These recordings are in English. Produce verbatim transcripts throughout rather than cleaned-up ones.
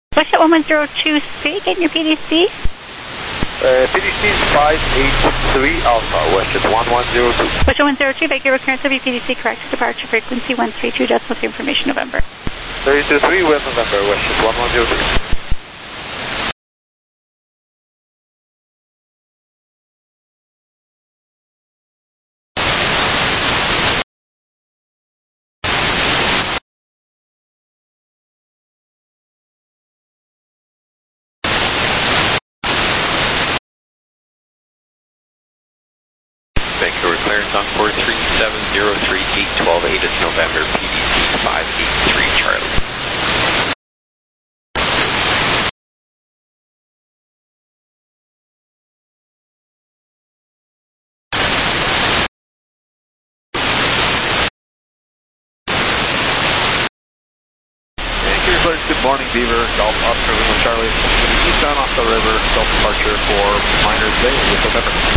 What's that one one zero two C? Getting your P D C? Uh, P D C is five eight three Alpha, West is one one zero two. West one zero two, Vancouver clearance of your P D C, correct. Departure frequency one three two, decimal three information November. three two three, West November, West is one one zero two. Vancouver clearance on four three seven zero three eight twelve eight is November, P D C five eight three Charlie. Vancouver clearance, good morning, Beaver, Golf Oscar Lima Charlie. Eastbound off the river, self departure for Miners Bay, with November.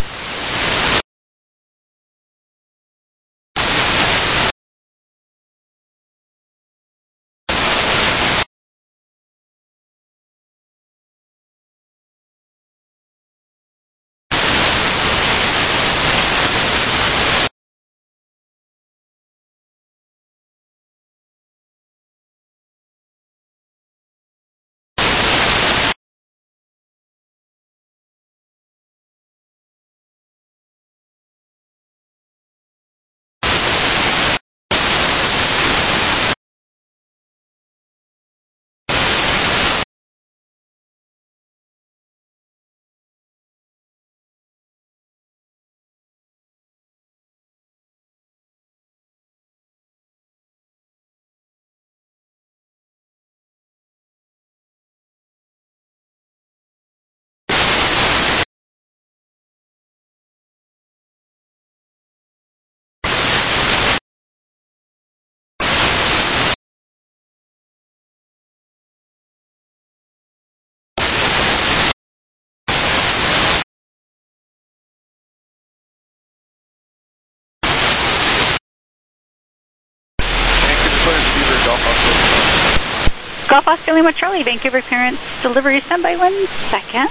Golf Oscar Lima Charlie, Vancouver clearance, delivery standby one second.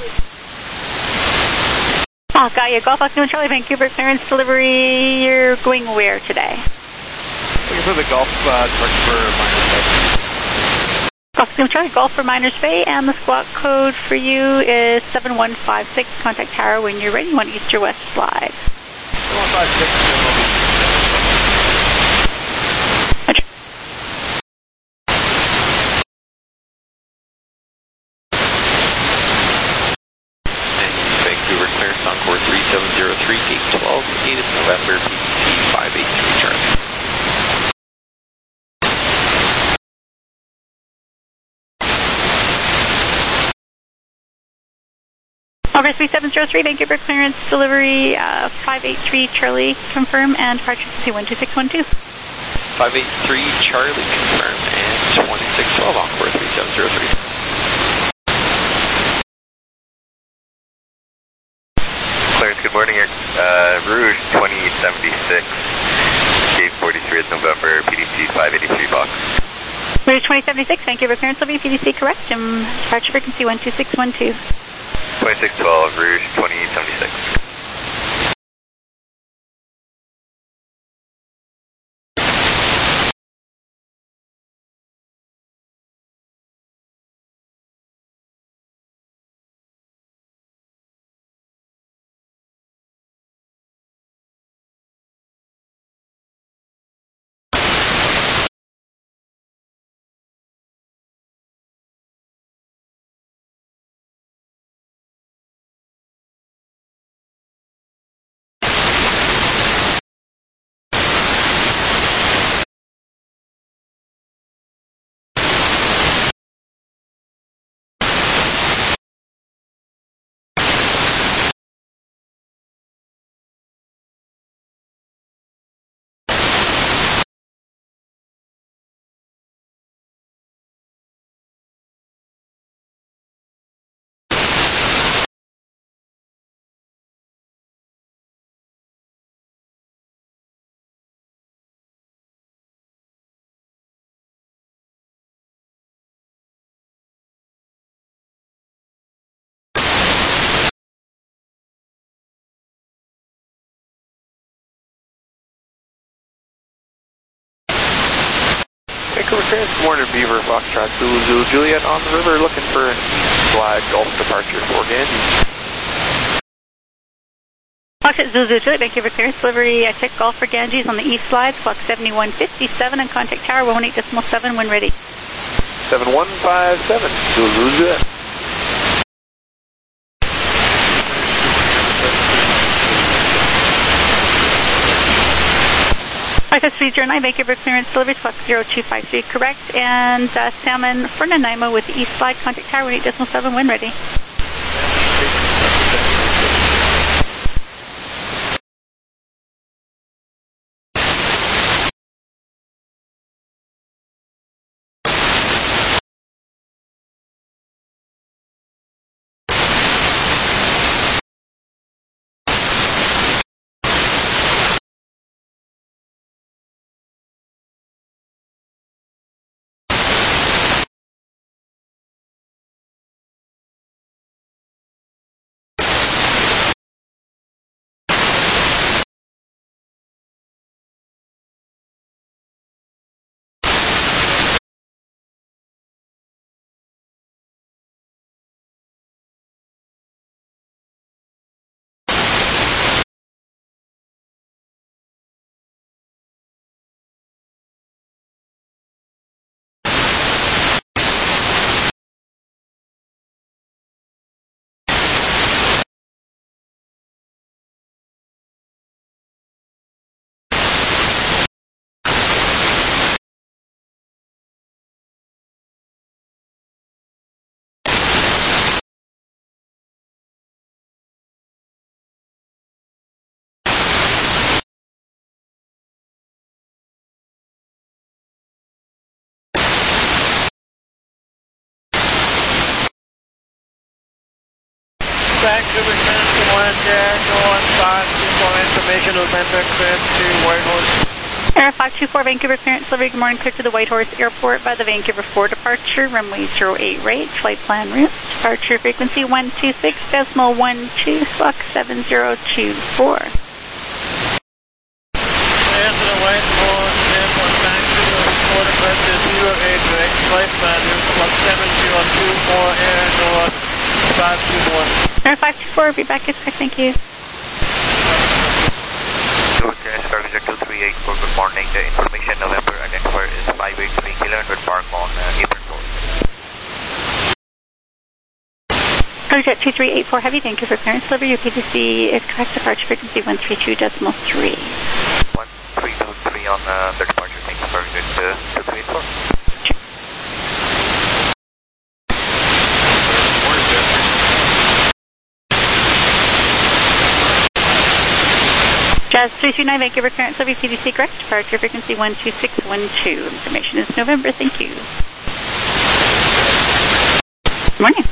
Oh, got you. Golf Oscar Lima Charlie, Vancouver clearance, delivery, you're going where today? Looking for the Golf uh, departure for Miners Bay. Golf Oscar Lima Charlie, Golf for Miners Bay, and the squawk code for you is seven one five six. Contact tower when you're ready. You want east or west slide? seven one five six, Vancouver clearance on four three seven zero three eight twelve eight is November, P D C five eight three Charlie. Over three seven zero three, Vancouver clearance, delivery uh, five eight three Charlie, confirm, and departure frequency one two six one two. five eight three Charlie, confirm, and twenty-six twelve on four three seven zero three. Clarence, good morning. Uh, Rouge twenty seventy-six, gate forty-three is November, P D C five eighty-three box. Rouge twenty seventy-six, Vancouver clearance, will be P D C correct, and departure frequency one two six one two. twenty-six twelve, Rouge twenty seventy-six. Vancouver clearance. Good morning, Beaver, Foxtrot, Zulu, Zulu, Juliet on the river, looking for flag Gulf departure for Ganges. Foxtrot, Zulu, Zulu, Juliet, Vancouver clearance, delivery, I check Gulf for Ganges on the east slide, clock seventy-one fifty-seven, and contact tower one eight decimal seven when ready. seven one five seven, Zulu, Zulu, Juliet. five three zero nine, Vancouver clearance, delivery, clock zero two five three, correct, and uh, Salmon for Nanaimo with the east slide, contact tower one eight decimal seven when ready. Vancouver clearance to one zero one five two four, information November clearance to Whitehorse. Air five two four, Vancouver clearance, delivery, good morning, clear to the Whitehorse Airport by the Vancouver four departure, runway zero eight right, flight plan route, departure frequency one two six decimal one two, Fox seven zero two four. Clear to the Whitehorse Airport, Vancouver four departure zero eight right, flight plan route, Fox seven zero two four, Air North five two four. Air five two four, be back at six, thank you. Service two three eight four, good morning. The information November identifier is five eight three Kilo and would park on uh, Apron Road. Project two three eight four Heavy, Vancouver clearance, delivery, your P T C is correct, departure frequency one three two decimal three. one three two three on uh, the departure, thank you for unit uh, two three eight four. Jazz three two nine, Vancouver clearance, delivery, P T C correct, departure frequency one two six one two. Information is November, thank you. Good morning.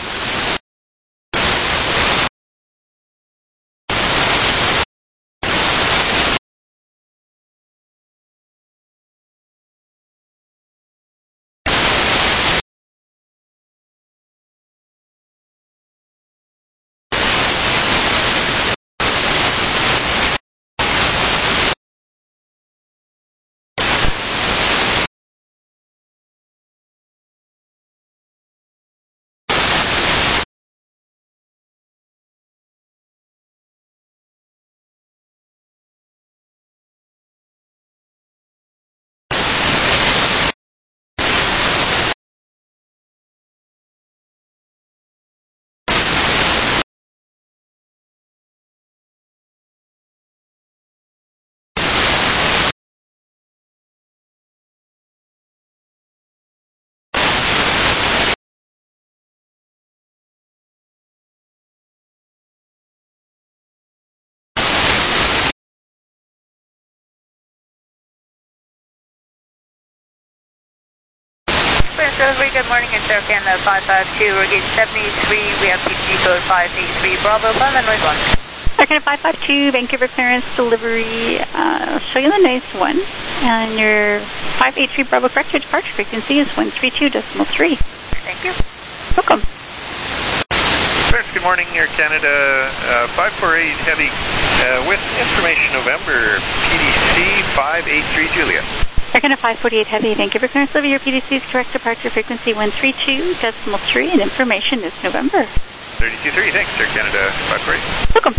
Delivery, good morning, it's Air Canada five five two, we're gauge seventy-three, we have P T C code five eight three, Bravo, five and noise one. Air Canada five five two, Vancouver clearance, delivery, uh, I'll show you the nice one, and your five eight three Bravo correct, your departure frequency is one three two decimal three. Thank you. Welcome. First, good morning, Air Canada uh, five four eight Heavy uh, with information November, P D C five eight three Juliet. Air Canada five forty-eight Heavy, Vancouver clearance over your P D C is correct departure frequency one three two decimal three and information is November. thirty-two three, thanks, Air Canada five forty-eight. Welcome.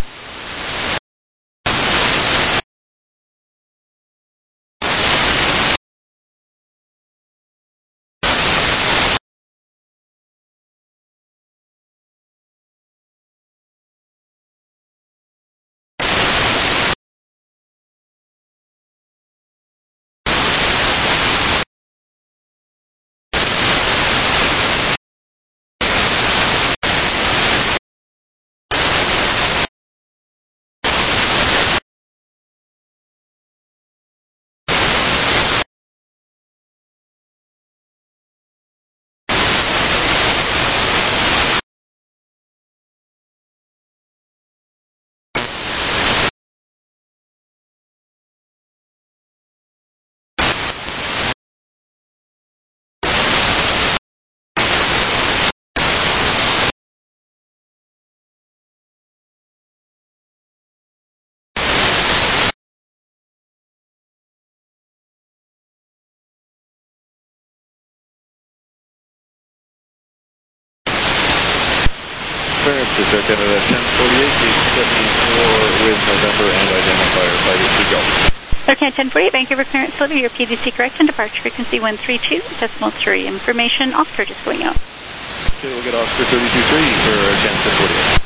Clearance to Air Canada ten forty-eight, gate seventy-four with November and identifier five eight three, go. Air Canada ten forty-eight, Vancouver clearance over your P D C correct and departure frequency one three two decimal three. Information, Oscar just going out. Okay, we'll get Oscar thirty-two three for Air Canada ten forty-eight.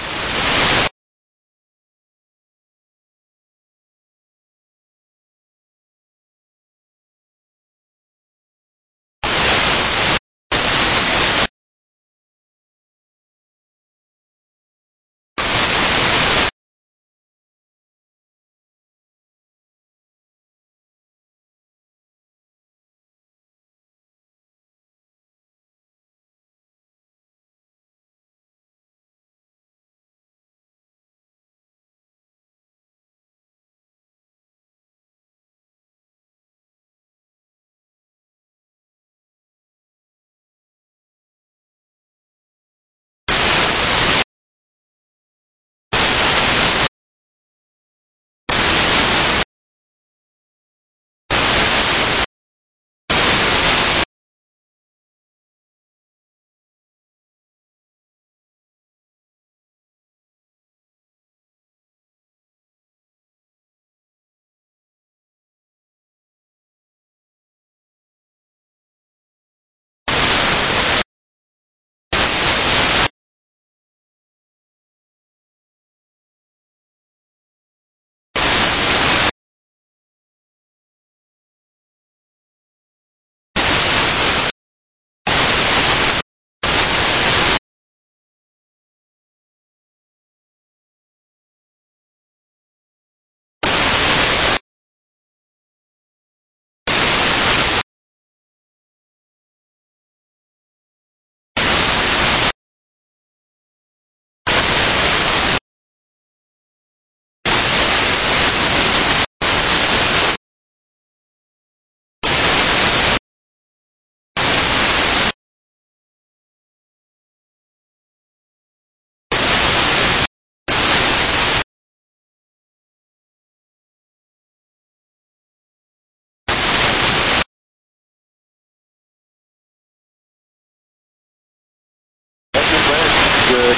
Good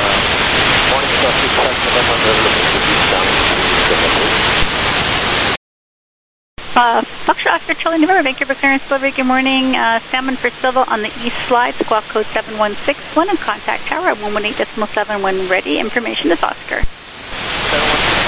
uh, morning, South six seven November, looking for eastbound. Uh, Foxtrot Oscar Charlie November, Vancouver clearance delivery, good morning. Uh, Salmon for Silva on the east slide, squawk code seven one six one and contact tower at one one eight decimal seven when ready. Information is Oscar. seven one six.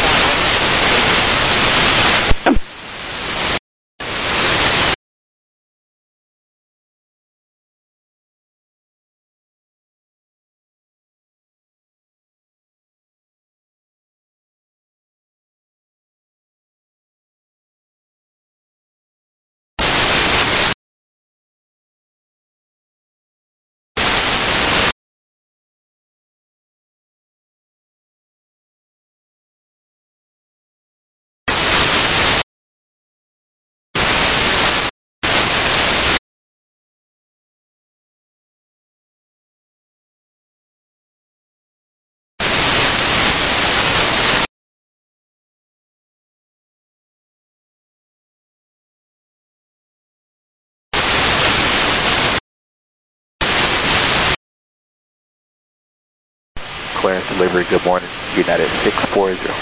clearance delivery, good morning, United six four zero.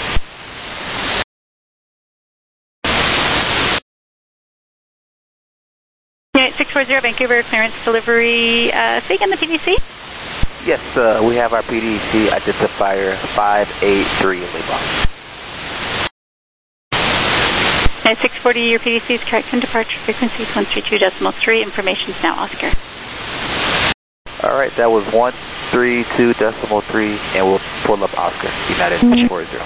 United six four zero, Vancouver, clearance delivery, uh, say again the P D C? Yes, uh, we have our P D C identifier five eight three in Lima. United six forty, your P D C is correct and departure frequency is one three two decimal three, information is now Oscar. Alright, that was one three two decimal three, and we'll pull up Oscar, United six four zero.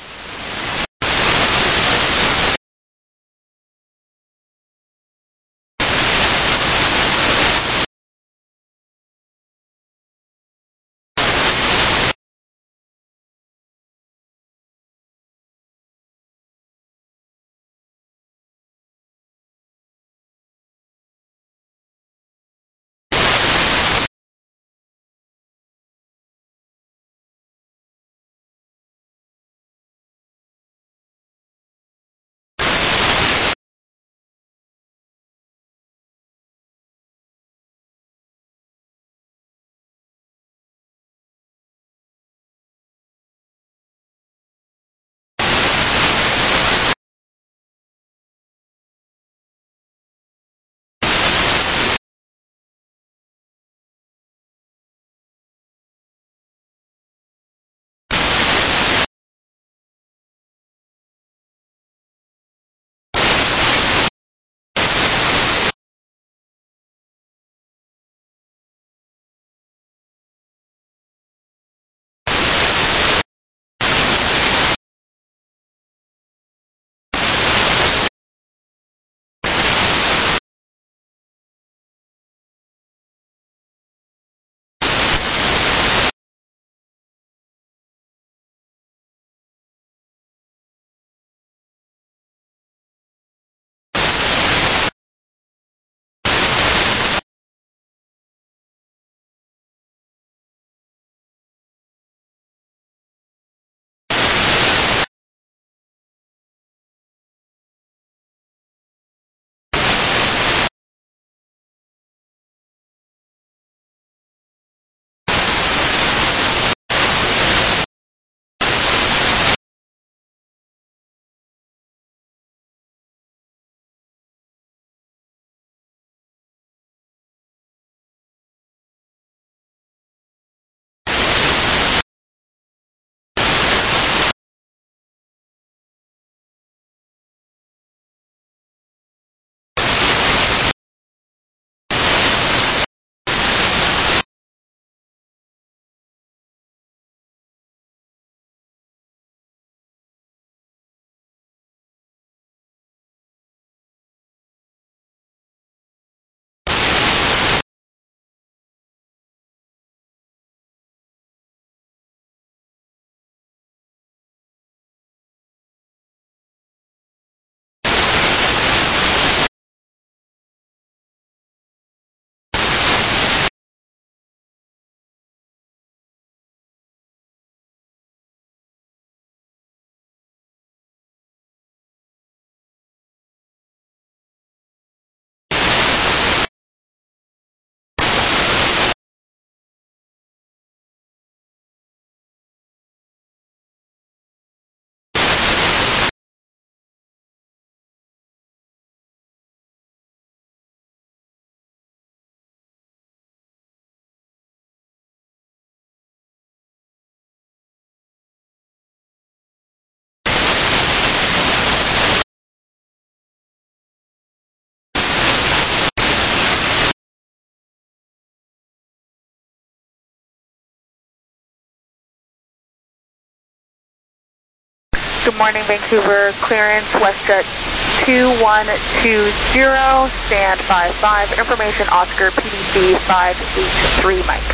Good morning, Vancouver. Clearance, WestJet two one two zero, stand by five. Information, Oscar, P D C five eight three, Mike.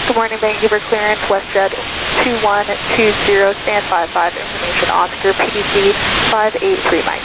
Good morning, Vancouver clearance, WestJet two one two zero, stand five five, information Oscar, P D C five eight three Mike.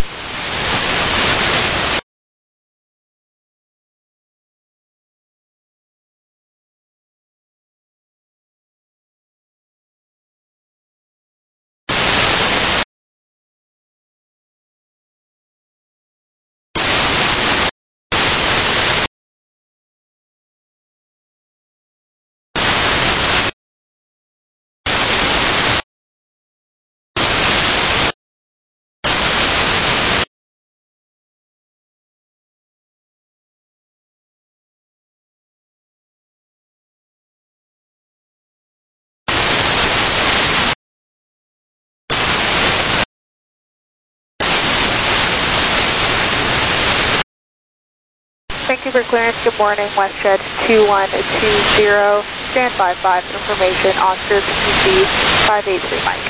Vancouver clearance, good morning, WestJet two one two zero, stand five five, information Oscar, P D C five eight three Mike.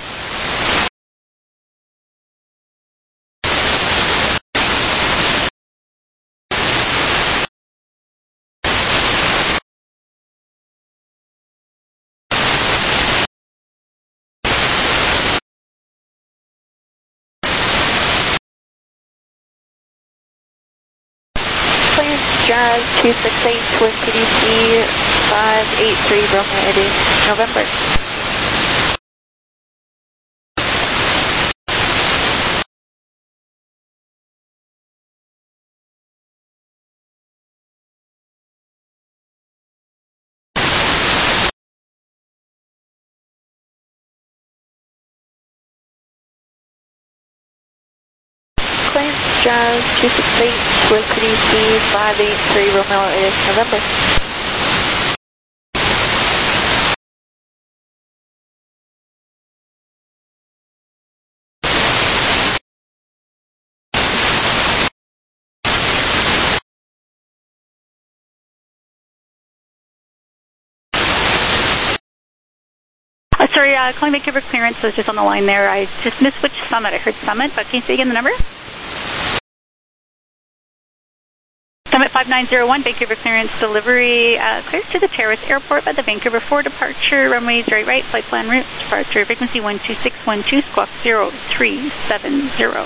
Jazz two six eight with P D C five eight three Romeo Eddie, November. Claims Jazz two six eight with P D C five eight three Romeo Eddie, November. Uh, sorry, uh, calling Vancouver clearance was just on the line there. I just missed which summit. I heard summit, but can you say again the number? Summit five nine zero one, Vancouver clearance delivery, uh, cleared to the Terrace Airport by the Vancouver four departure, runway zero right, flight plan route, departure frequency one two six one two, squawk zero three seven zero.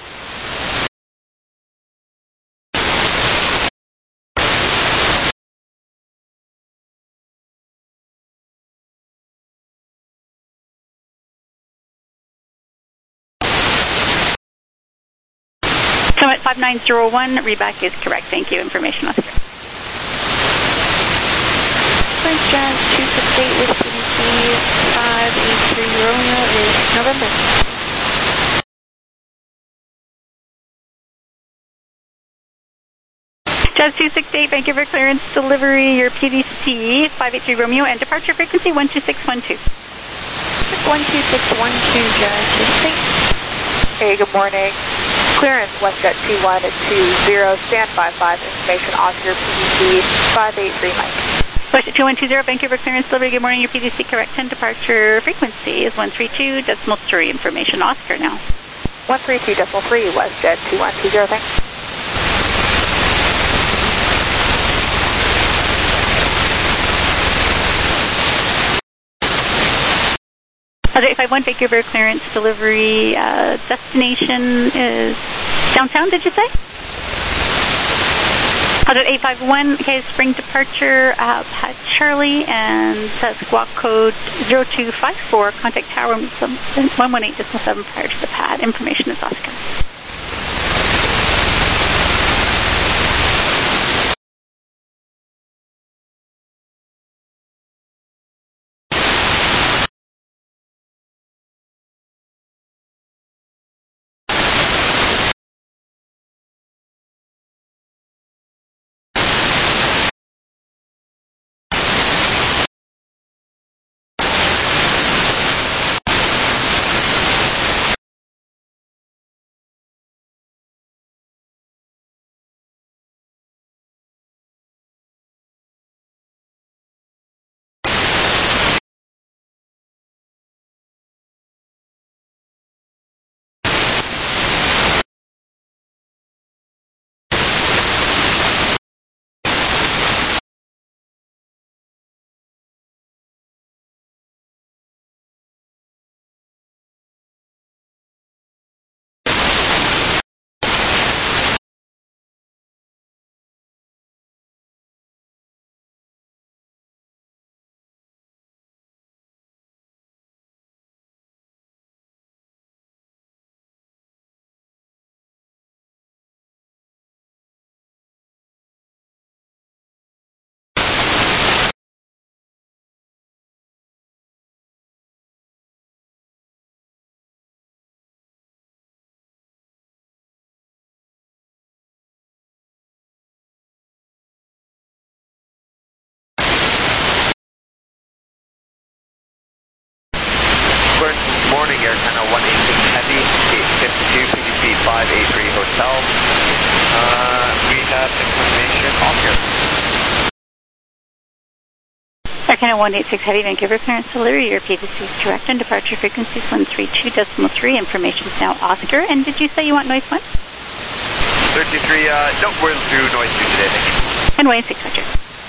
Summit five nine zero one, readback is correct. Thank you. Information Oscar. French Jazz two six eight with P D C five eight three Romeo is November. Jazz two six eight, Vancouver clearance delivery, your P D C five eight three Romeo and departure frequency one two six one two. one two six one two, Jazz two six eight. Hey, good morning. Clearance, WestJet two one two zero, stand five five, information Oscar, P D C five eight three Mike. WestJet two one two zero, Vancouver clearance delivery, good morning, your P D C correct ten, departure frequency is one three two decimal three, information Oscar now. one three two decimal three, WestJet two one two zero, thanks. eight five one, Vancouver clearance delivery, uh, destination is downtown, did you say? eight five one, okay, spring departure, uh, Pat Charlie, and uh, squawk code zero two five four, contact tower one one eight decimal seven prior to the pad. Information is Oscar. Air Canada one eight six Heavy, Vancouver, clearance delivery. Your P T C is direct and departure frequency is one three two decimal three. Information is now Oscar. And did you say you want noise one? thirty-three, uh, no, we'll do noise two today, thank you. And Wayne six hundred.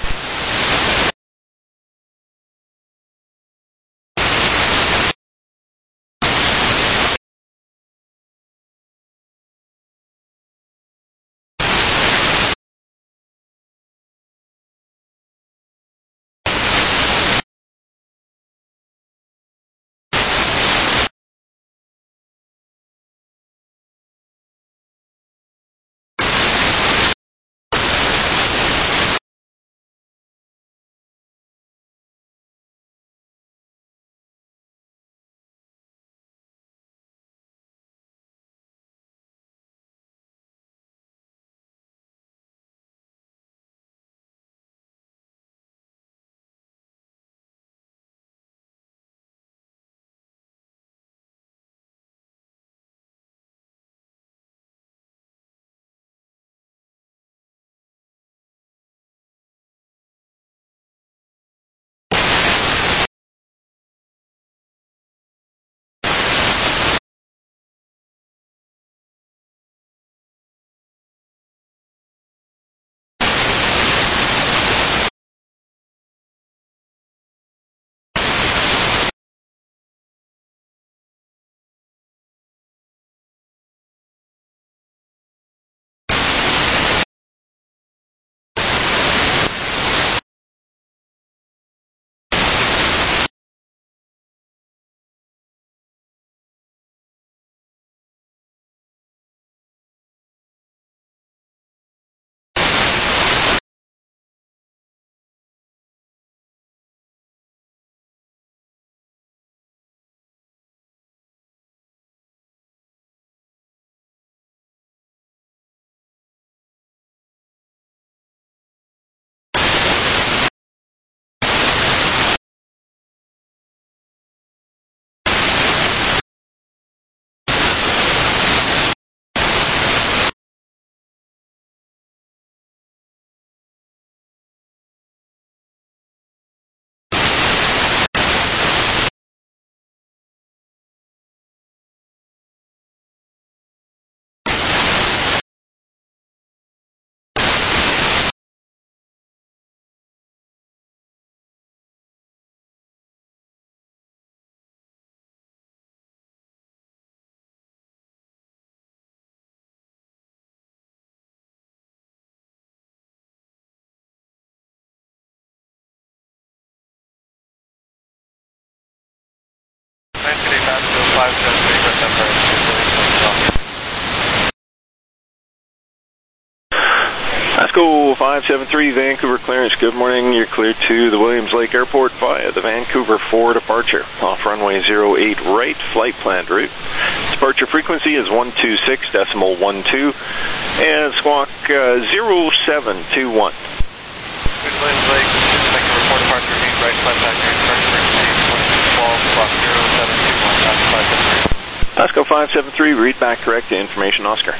Pasco five seven three, Vancouver clearance. Good morning. You're cleared to the Williams Lake Airport via the Vancouver four departure. Off runway zero eight right, flight planned route. Departure frequency is one two six decimal one two, and squawk uh, zero seven two one. Williams Lake, Vancouver four departure, main right, flight planned route. Departure frequency one two one two, squawk zero seven two one, five seven three. Pasco five seven three, read back correct to information Oscar.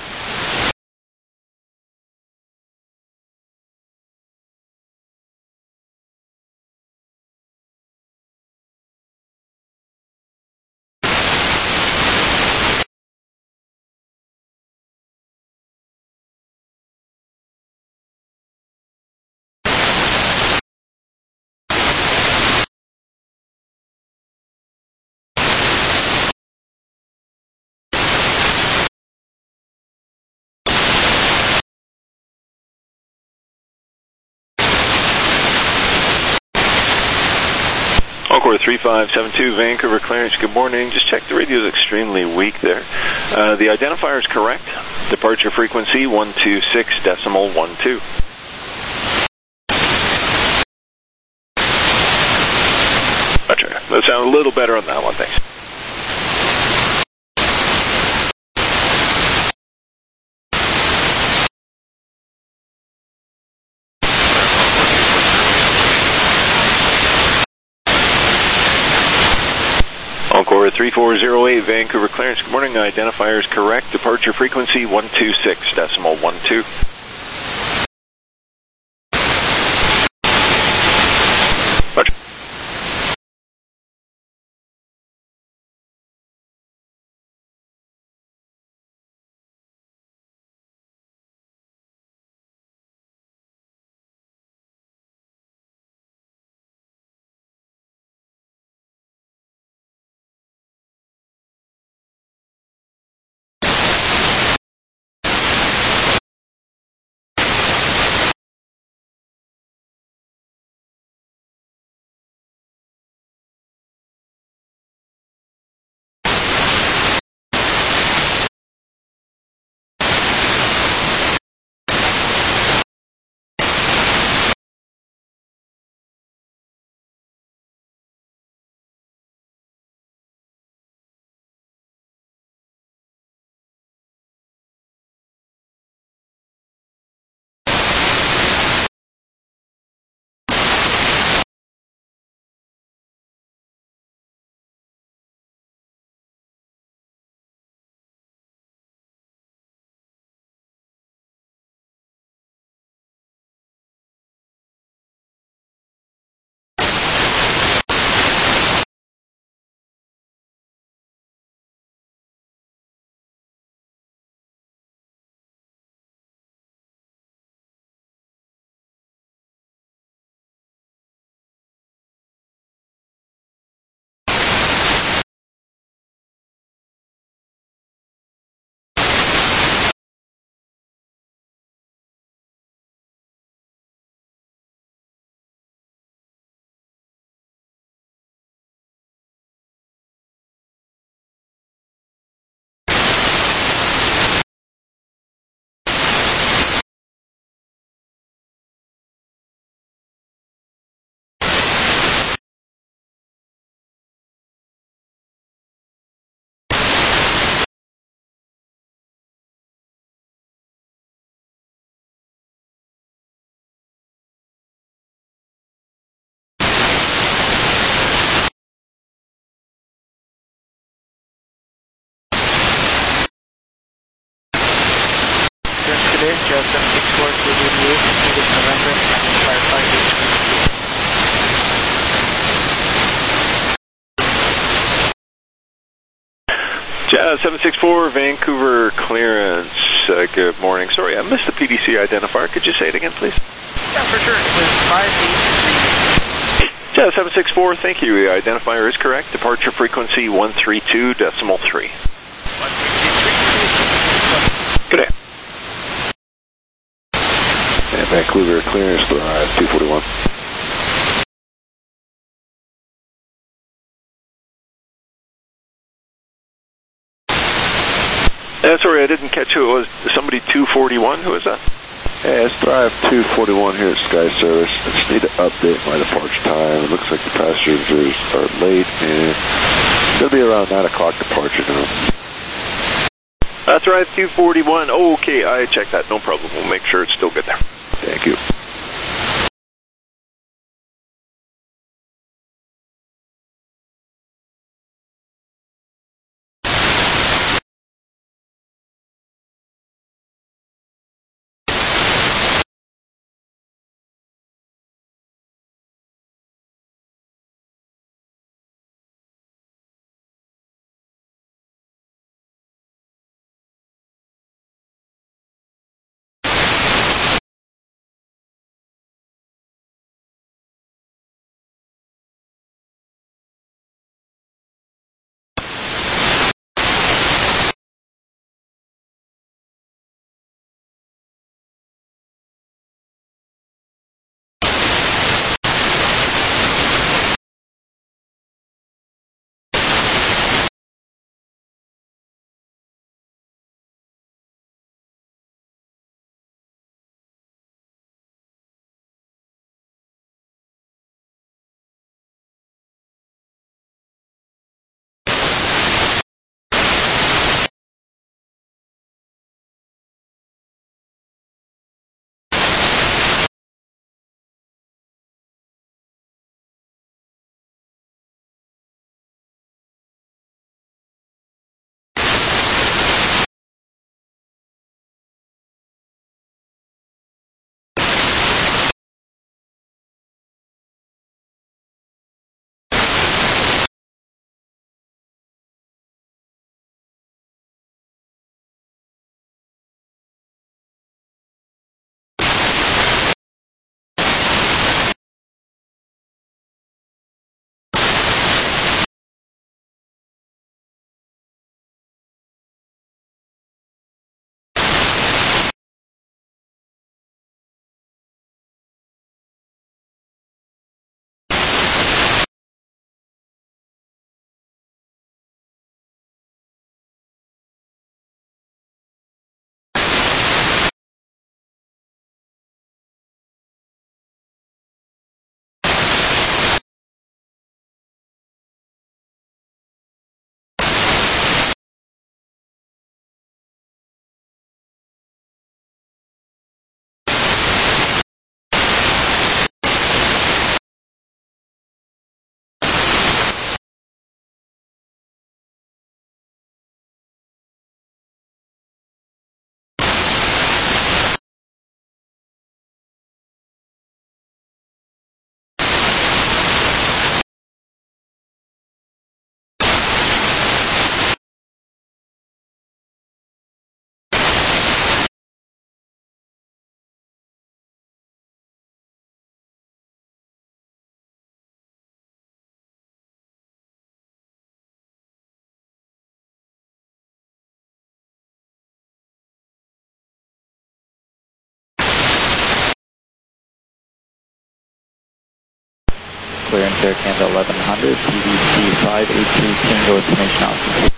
Encore three five seven two, Vancouver clearance. Good morning. Just check the radio is extremely weak there. Uh, the identifier is correct. Departure frequency one two six decimal one two. Gotcha. That sounds a little better on that one, thanks. Encore three four zero eight, Vancouver clearance. Good morning. Identifier is correct. Departure frequency one two six decimal one two. clear, Jazz seven six four to eighty-eight, Native November, identifier five eight three. Jazz seven six four, Vancouver clearance. Uh, good morning. Sorry, I missed the P D C identifier. Could you say it again, please? Yeah, for sure. It was five eight three. Jazz seven six four, thank you. The identifier is correct. Departure frequency one three two decimal three. one three two three. Good day. And Vancouver clearance Thrive two forty-one. Uh, sorry, I didn't catch who it was. Somebody two forty-one? Who is that? Hey, it's Thrive two forty-one here at Sky Service. I just need to update my departure time. It looks like the passengers are late, and it's going to be around nine o'clock departure now. That's right, two forty-one. Oh, okay, I checked that. No problem. We'll make sure it's still good there. Thank you. Clearance Air Canada eleven hundred, P D C five eight three Tango Information Officer.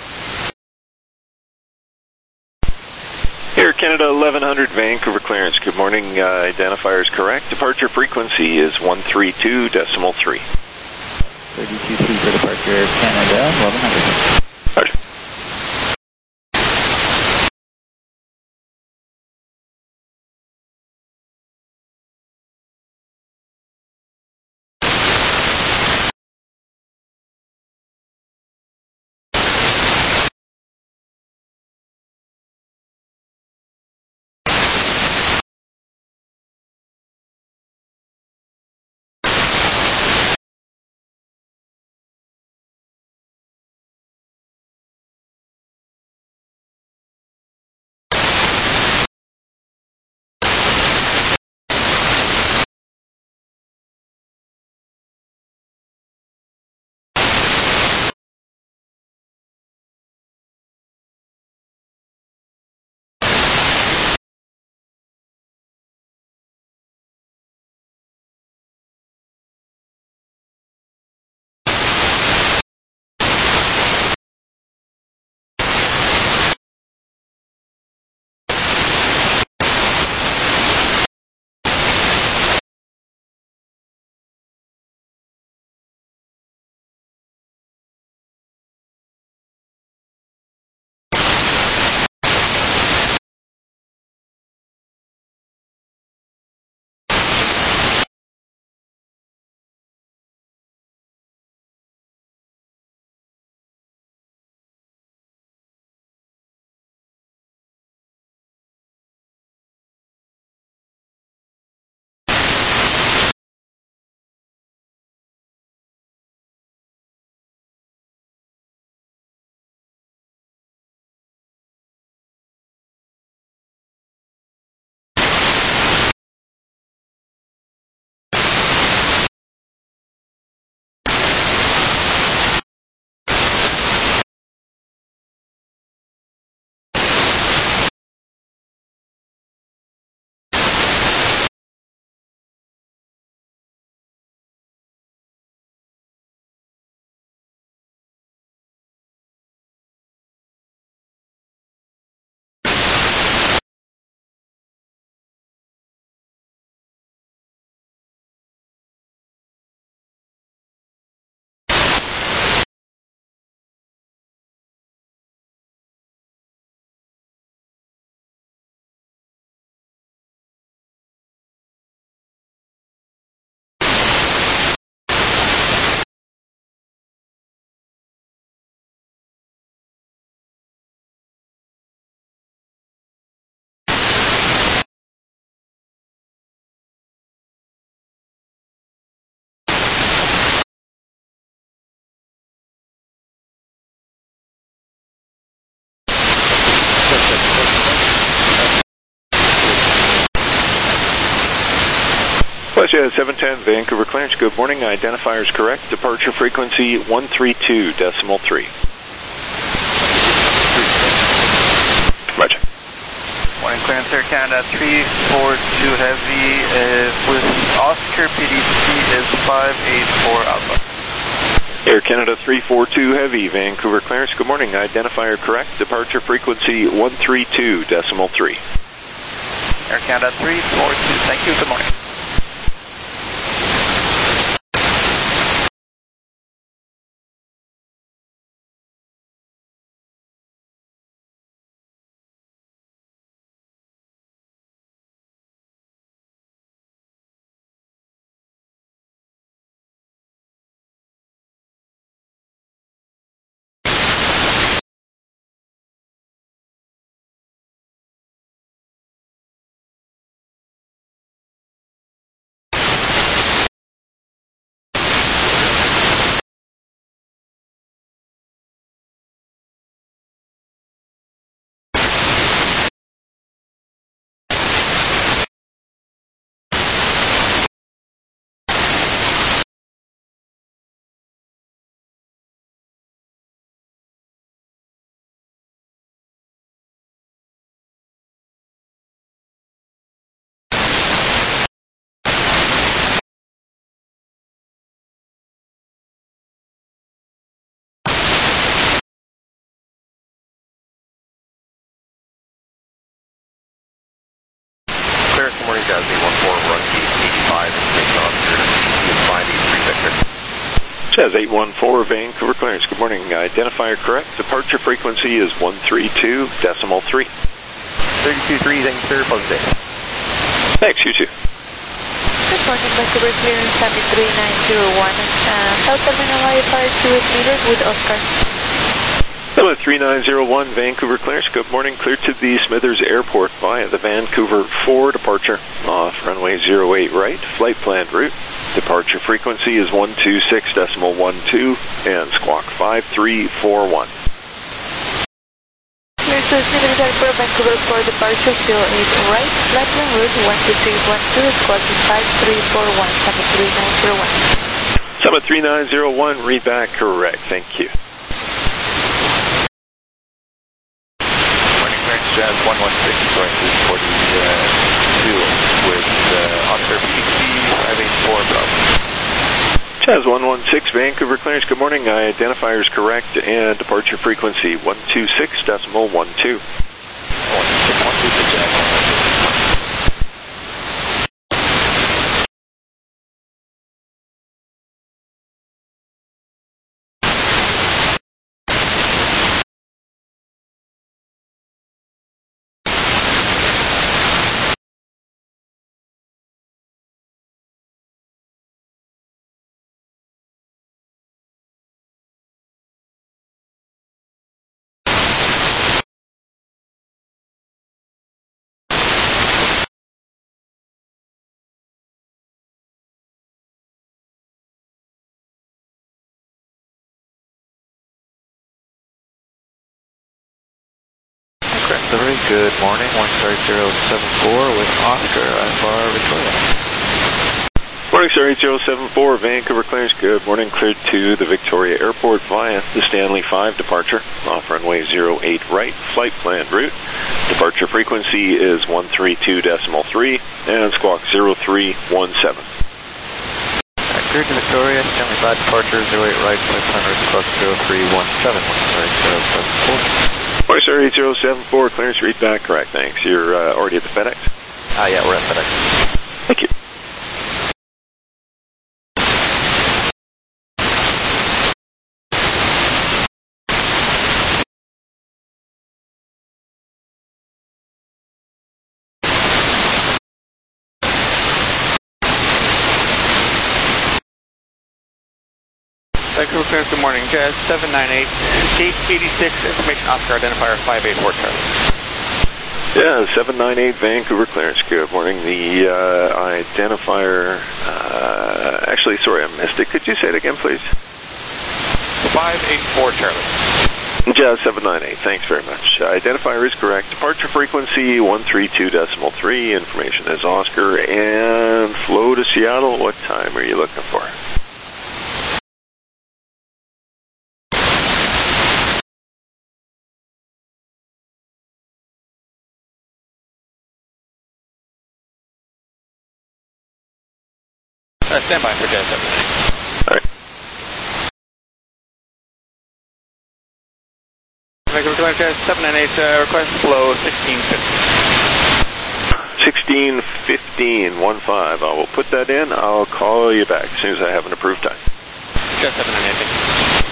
Air Canada eleven hundred, Vancouver clearance. Good morning. Uh, identifier is correct. Departure frequency is one three two decimal three. thirty-two three for departure Air Canada eleven hundred. Roger. Jazz seven ten, Vancouver clearance. Good morning. Identifiers correct. Departure frequency one three two decimal three. Roger. Morning, clearance Air Canada three four two Heavy uh, with Oscar P D C is five eight four Alpha. Air Canada three four two Heavy, Vancouver clearance. Good morning. Identifier correct. Departure frequency one three two decimal three. Air Canada three four two, thank you. Good morning. Jazz eight one four, Vancouver clearance. Good morning. Identifier correct. Departure frequency is one three two decimal three. thirty-two three, thanks, sir. Pleasant day. Thanks, you too. Good morning, Vancouver clearance seven three nine zero one. Uh, South Terminal I F R two meters with Oscar. Hello, three nine zero one, Vancouver clearance. Good morning. Clear to the Smithers Airport via the Vancouver four departure off runway zero eight right. Flight planned route. Departure frequency is one two six decimal one two and squawk five three four one. Clear to Smithers Airport, Vancouver four departure zero eight right. Flight planned route one two six one two, squawk five three four one, seven three nine zero one. Summit three nine zero one, read back correct. Thank you. Jazz one one six, going to forty-two with uh, Oscar P D C five eight four Bravo. Jazz one one six, Vancouver clearance. Good morning. Identifiers correct and departure frequency one two six decimal one two. one two six one two, Jazz one one six. Very good morning, one start zero seven four with Oscar, I F R Victoria. Morning, sir, eight zero seven four, Vancouver clearance. Good morning, cleared to the Victoria Airport via the Stanley five departure off runway zero eight right, flight planned route. Departure frequency is one three two decimal three and squawk zero three one seven. Cleared to Victoria, Stanley five departure zero eight right, flight planned route, squawk zero three one seven, one start zero seven four. Morning, sir, eight zero seven four, clearance, read back correct, thanks. You're uh, already at the FedEx? Ah, uh, yeah, we're at FedEx. Thank you. Vancouver clearance, good morning. Jazz seven nine eight, gate eighty-six, information Oscar, identifier five eight four Charlie. Yeah, seven nine eight, Vancouver clearance. Good morning. The uh, identifier, uh, actually, sorry, I missed it. Could you say it again, please? five eight four Charlie. Jazz seven nine eight, thanks very much. Uh, identifier is correct. Departure frequency one three two decimal three. Information is Oscar. And flow to Seattle, what time are you looking for? Uh, stand by for Jazz seven nine eight. All right. Jazz seven nine eight, uh, request flow sixteen fifteen. sixteen fifteen, one five. I will put that in. I'll call you back as soon as I have an approved time. Jazz seven nine eight, thank you.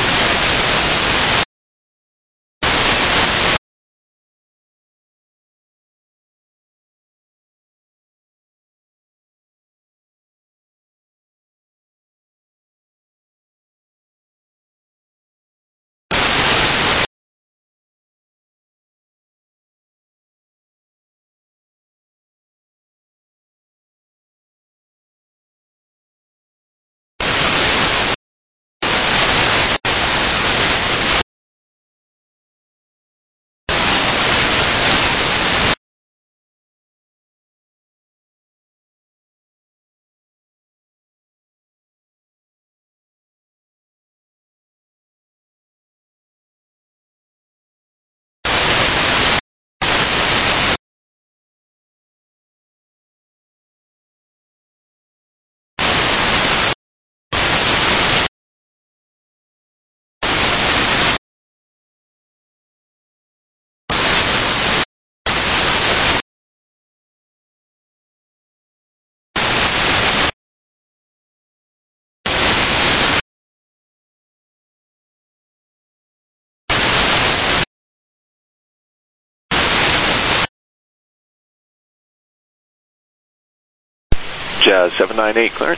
Jazz seven nine eight, clearance.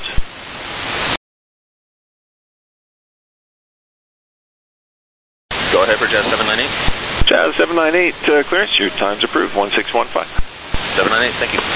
Go ahead for Jazz seven nine eight. Jazz seven nine eight, uh, clearance. Your time's approved, one six one five. seven nine eight, thank you.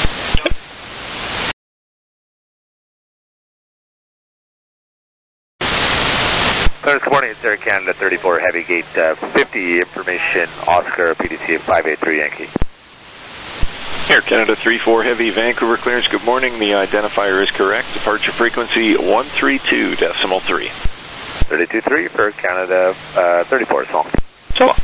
Clearance, good morning. It's Air Canada thirty-four Heavy Gate uh, fifty. Information Oscar P D C of five eight three Yankee. Air Canada three four Heavy, Vancouver clearance. Good morning. The identifier is correct. Departure frequency one three two decimal three. thirty-two three for Canada uh, thirty-four. So long. So long.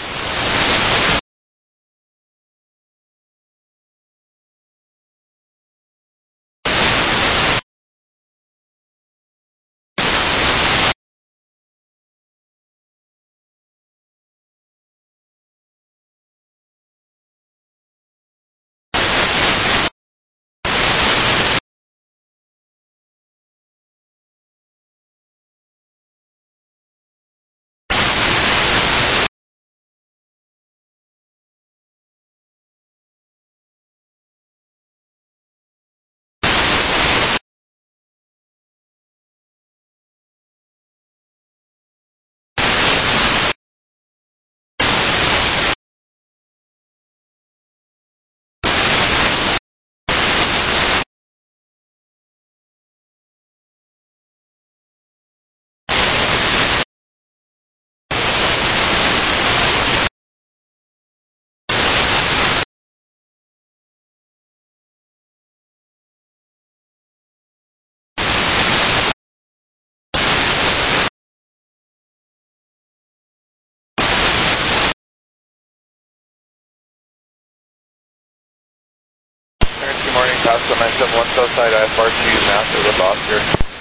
Good morning, Pasco nine seven one Southside I F R two, Master with Oscar.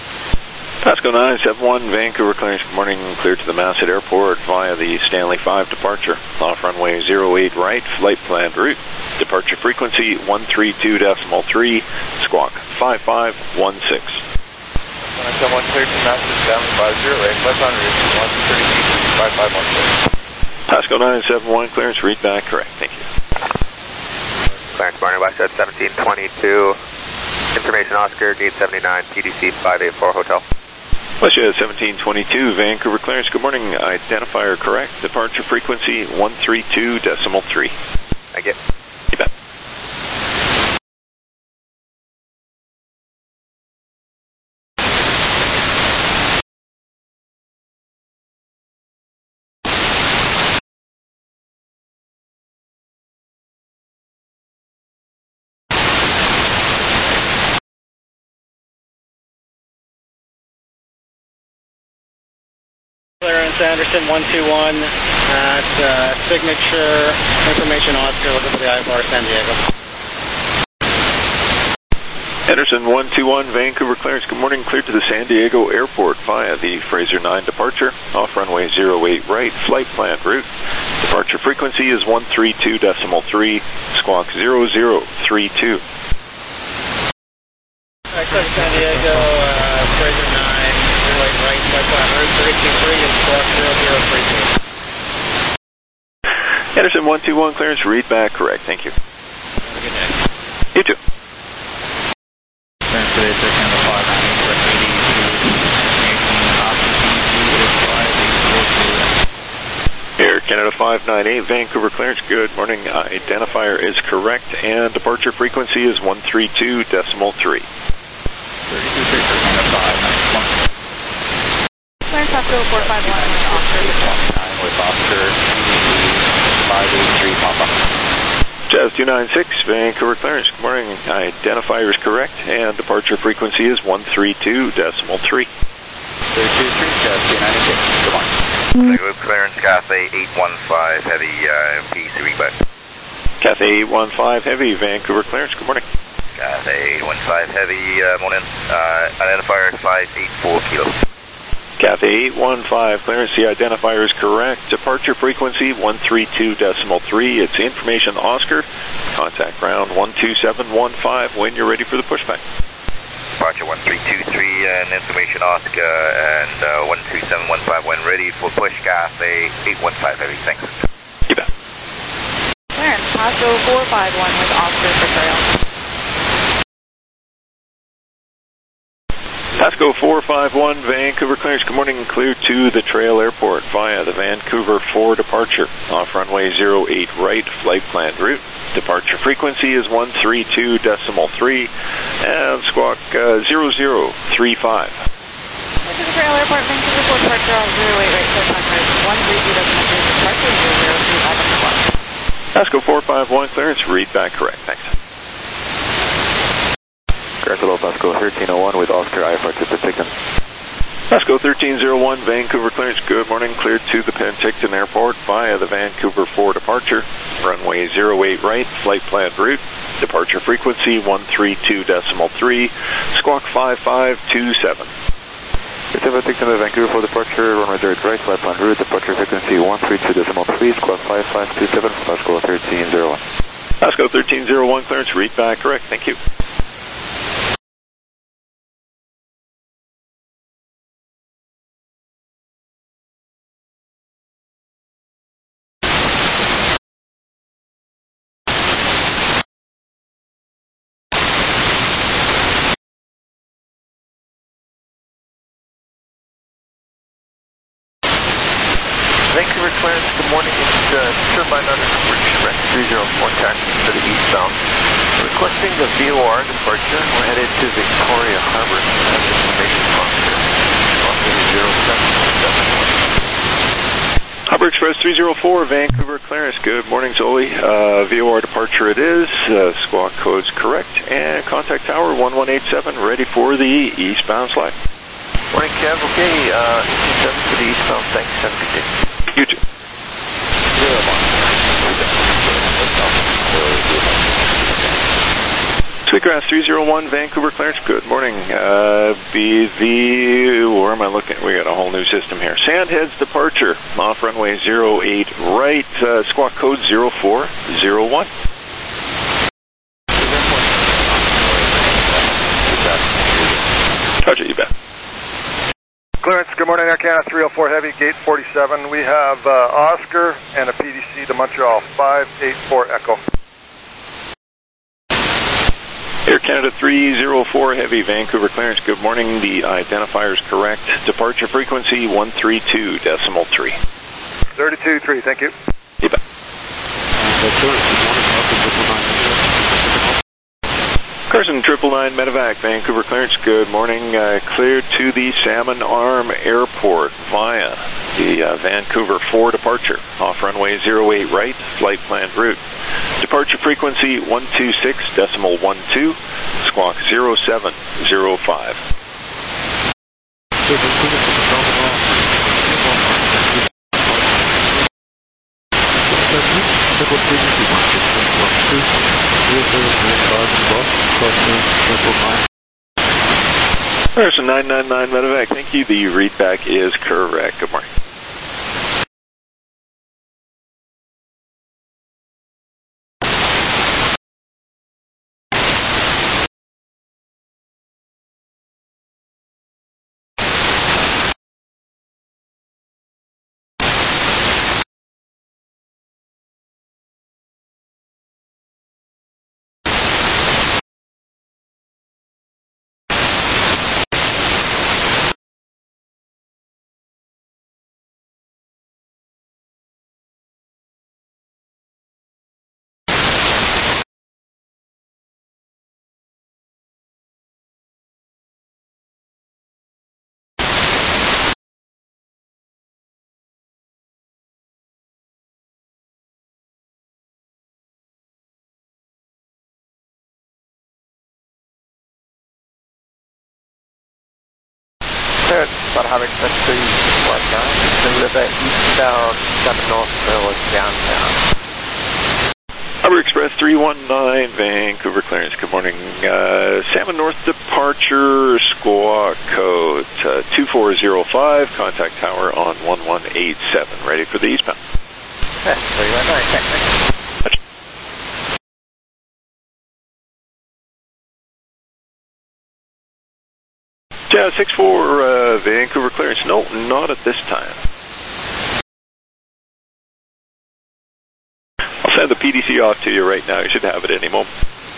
Pasco nine seven one, Vancouver clearance. Good morning, clear to the Masset Airport via the Stanley five departure. Off runway zero eight right, flight planned route. Departure frequency one three two decimal three, squawk five five one six. nine seven one clear to Masset Stanley five zero eight, left on route one three two five five one six. Pasco nine seven one, clearance, read back correct. Thank you. Clarence Barney, Westjet seventeen twenty-two. Information Oscar, gate seventy-nine, P D C five eight four Hotel. Westjet seventeen twenty-two, Vancouver clearance. Good morning. Identifier correct. Departure frequency one three two decimal three. Thank you. You bet. Sanderson one two one at uh, Signature Information Oscar, looking for the I F R San Diego. Anderson one two one, Vancouver clearance. Good morning. Cleared to the San Diego Airport via the Fraser nine departure. Off runway zero eight right, flight plan route. Departure frequency is one three two decimal three, squawk zero zero three two. Clear to San Diego, uh, Fraser nine, zero eight right, flight plan route three two three, and squawk zero zero three two. Anderson one two one, clearance. Read back correct. Thank you. Have a good day. You too. Today, Canada five nine eight, West eighty-two, Air Canada five nine eight, Vancouver clearance. Good morning. Identifier is correct, and departure frequency is one three two decimal three. thirty-two three, Canada five nine one. Clearance Oscar four five one with Oscar. nine with Oscar, five eight three, Papa. Jazz two nine six, Vancouver clearance. Good morning. Identifier is correct, and departure frequency is one three two decimal three. thirty-two three, Jazz two nine six. Good morning. Vancouver clearance, Cathay eight one five, heavy uh, P C readback. Cathay eight one five, heavy, Vancouver clearance. Good morning. Cathay eight one five, heavy, uh, morning. Uh, identifier five eight four kilo. Cathay eight one five, clearance. The identifier is correct. Departure frequency one three two decimal three. It's information Oscar. Contact ground one two seven one five when you're ready for the pushback. Departure one three two three and information Oscar and uh, one two seven one five when ready for push. Cathay eight one five, heavy. Thanks. You bet. Clearance Pasco four five one with Oscar for trail. Pasco four five one, Vancouver clearance. Good morning. Cleared to the Trail Airport via the Vancouver four departure. Off runway zero eight right, flight planned route. Departure frequency is one three two decimal three, and squawk uh, zero zero three five. Clear to the Trail Airport, Vancouver four departure on zero eight right, flight plan route one three two decimal three, departure zero zero three five on the clock. Pasco four five one, clearance. Read back correct. Thanks. Hello, Pasco thirteen oh one with Oscar, I F R to Penticton. Pasco thirteen oh one, Vancouver clearance. Good morning. Cleared to the Penticton Airport via the Vancouver four departure. Runway zero eight right, flight planned route. Departure frequency one three two decimal three, squawk five five two seven. It's Penticton to Vancouver four departure, runway zero eight right, flight planned route. Departure frequency one three two decimal three, squawk five five two seven, Pasco thirteen oh one. Pasco thirteen oh one, clearance. Read back correct. Thank you. Vancouver clearance, good morning. It's uh, turbine under British Rec three oh four, taxi to the eastbound. Requesting the V O R departure. We're headed to Victoria Harbor. That's information Oscar. Oscar zero seven seven one. Harbor Express three oh four, Vancouver clearance. Good morning, Zoli. Uh, V O R departure it is. Uh, squawk code's correct. And contact tower one one eight seven, ready for the eastbound slide. Morning, Kev. Okay, uh, eighteen seven to the eastbound. Thanks. Have a good day. You too. Sweetgrass three oh one, Vancouver clearance. Good morning. Uh, B V, where am I looking? We got a whole new system here. Sandheads departure, off runway zero eight right, uh, squawk code zero four zero one. Roger, you bet. Clearance, good morning, Air Canada three oh four Heavy, gate forty-seven. We have uh, Oscar and a P D C to Montreal, five eight four Echo. Air Canada three oh four Heavy, Vancouver clearance. Good morning. The identifier is correct. Departure frequency one three two decimal three. thirty-two three, thank you. You bet. Carson triple nine Medevac, Vancouver clearance. Good morning. Uh, cleared to the Salmon Arm Airport via the uh, Vancouver four departure. Off runway zero eight right, flight planned route. Departure frequency one two six decimal one two, squawk zero seven zero five. Person nine nine nine Medevac, thank you. The readback is correct. Good morning. Cleared, but having three one nine, the river eastbound, seven north, was downtown. Harbor Express three one nine, Vancouver clearance. Good morning. Uh, Salmon North departure, squawk code uh, two four zero five, contact tower on one one eight seven. Ready for the eastbound. three one nine, technical. Yeah, six four, uh, Vancouver clearance. No, not at this time. I'll send the P D C off to you right now. You should have it any moment.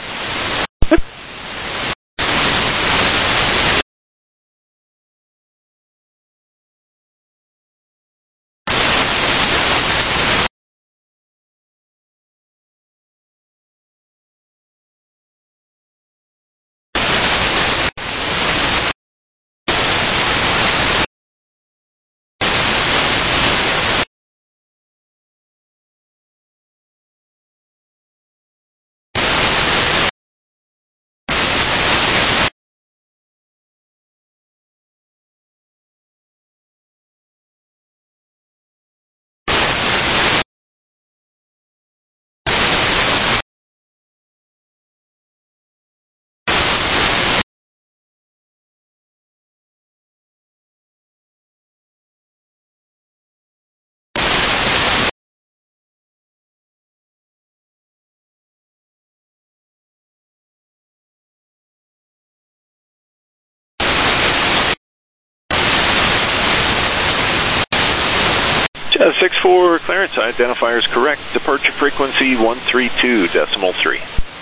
Uh, six four clearance, identifier is correct. Departure frequency one three two decimal three.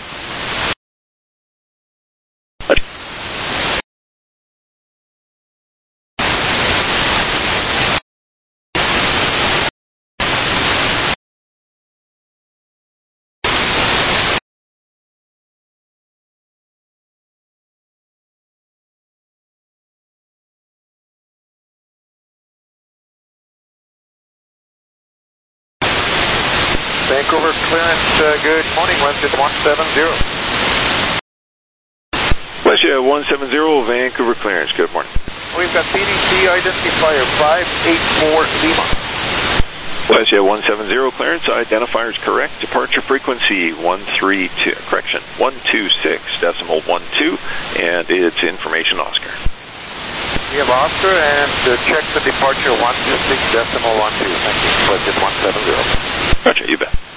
Vancouver clearance, uh, good morning, Western one seven zero. Westia one seven zero, Vancouver clearance, good morning. We've got P D C identifier five eight four Lima. Westia one seven zero, clearance, identifier is correct. Departure frequency one three two, correction, one two six decimal one two, and it's information Oscar. We have Oscar and uh, check the departure one two six decimal one two. Thank you. Western one seven zero. Roger, you bet.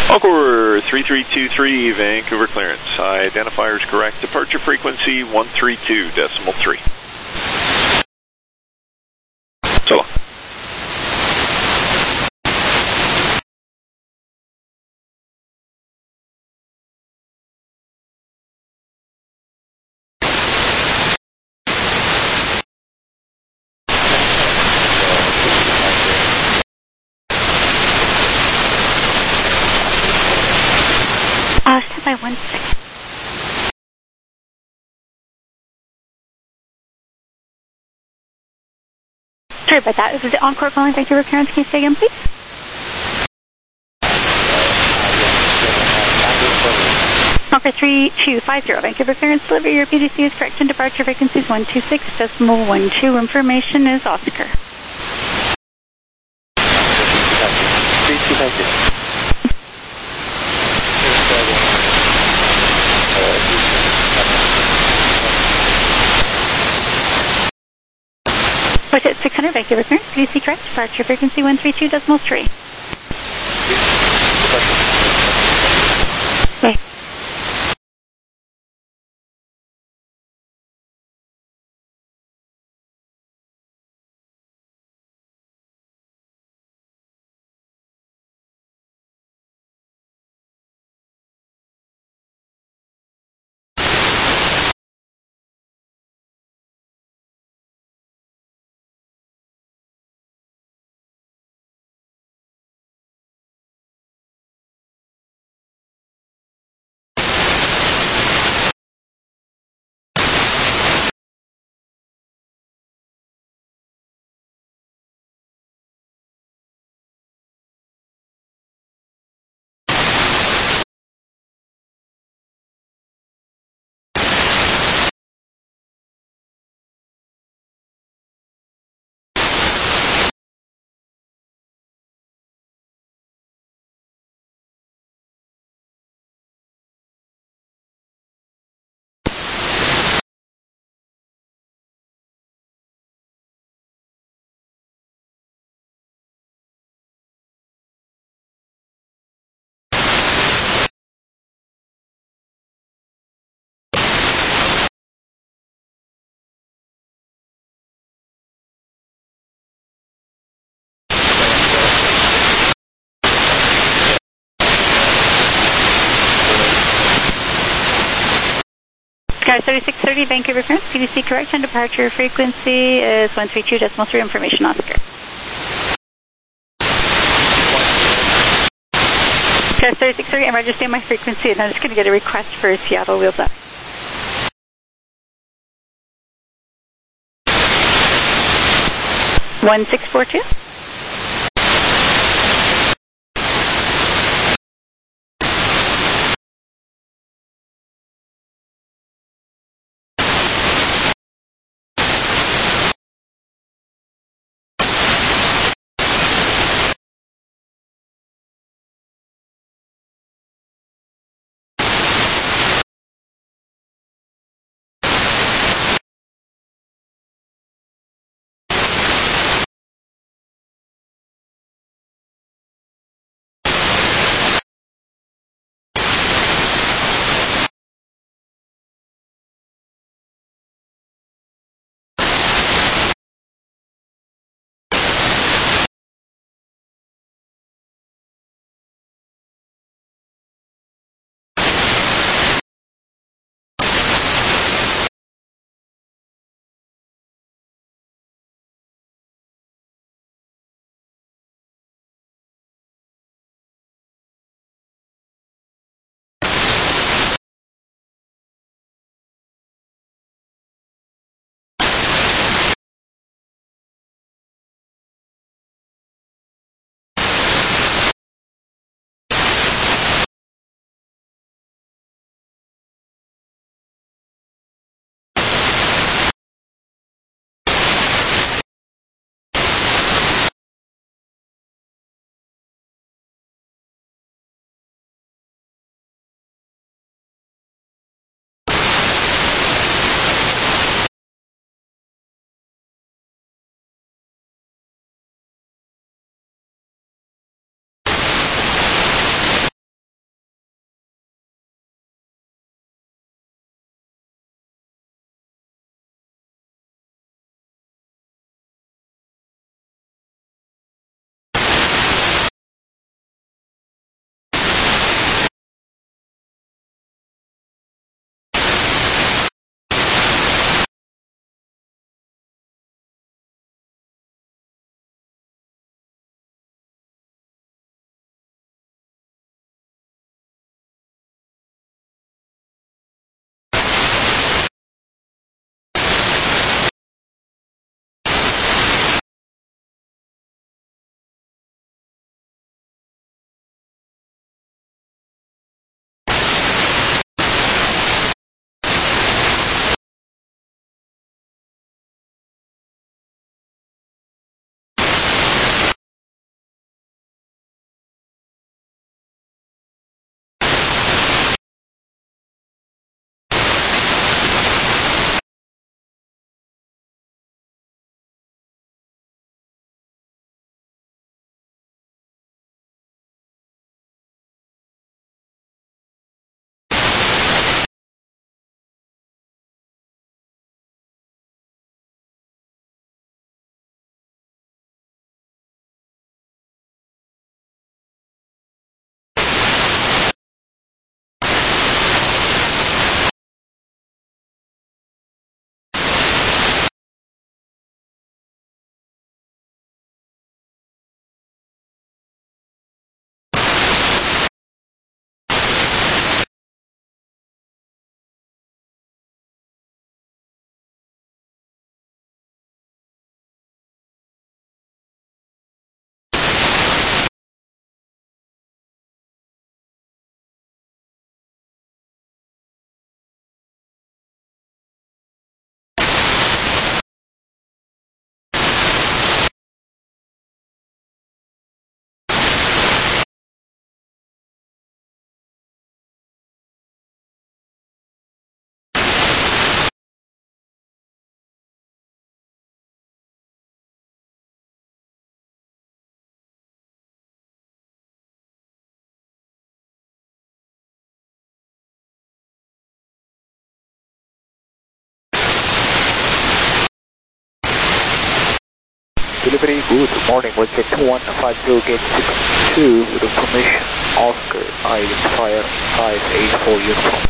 Encore three three two three, Vancouver clearance. Identifier is correct. Departure frequency one three two decimal three. So long. Uh, stand by one six. Sorry about that. This is the Encore calling Vancouver clearance. Can you say again, please? Encore three two five zero, Vancouver clearance. Delivery, your P D C is correct and departure frequency is one two six decimal one two. Information is Oscar. three two five zero. Push it six hundred, Vancouver clearance. P D C correct. Departure frequency one three two decimal three. Okay. Sky thirty-six thirty, Vancouver clearance. P D C correct and departure frequency is one three two decimal three. Information Oscar. Sky thirty-six thirty, I'm registering my frequency and I'm just going to get a request for Seattle wheels up. one six four two. delivery. Good morning, Westjet two one five zero gate six two with information Oscar identifier five eight four uniform.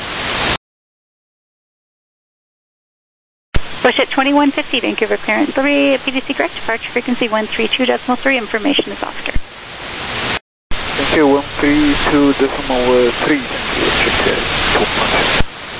Westjet twenty-one fifty, Vancouver clearance three, P D C correct, departure frequency one three two decimal three, information is Oscar. Thank you, one three two decimal three, thank you, check there.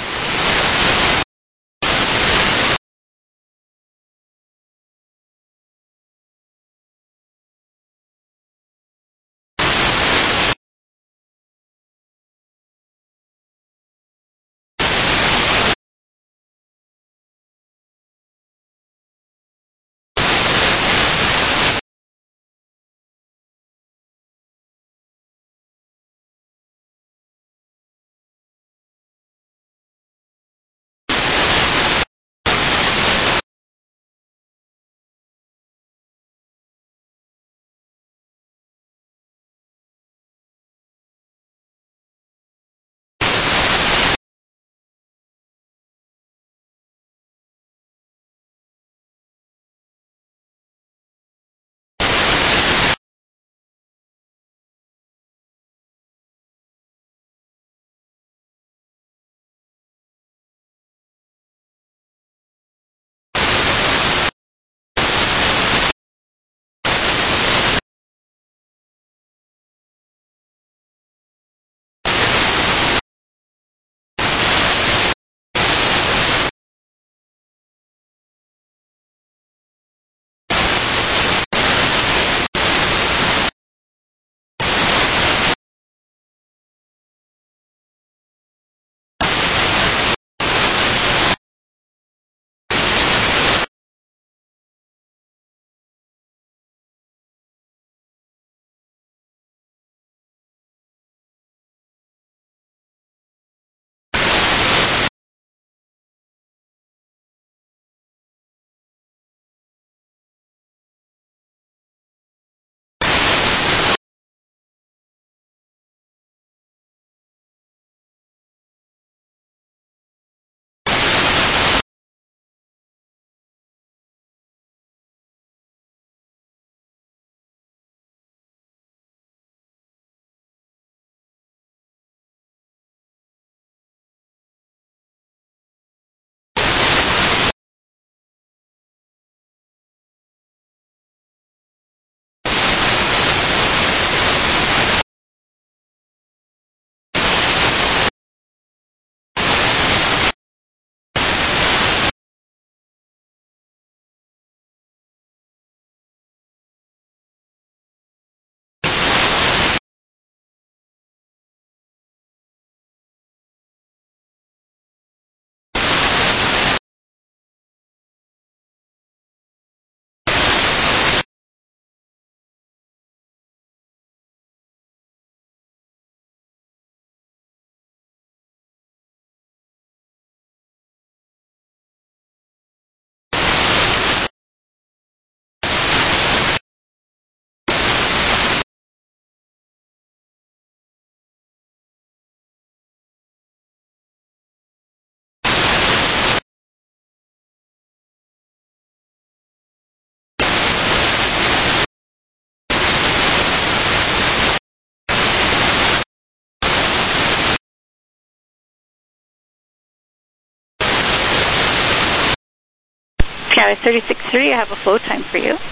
Sky thirty-six three, I have a flow time for you.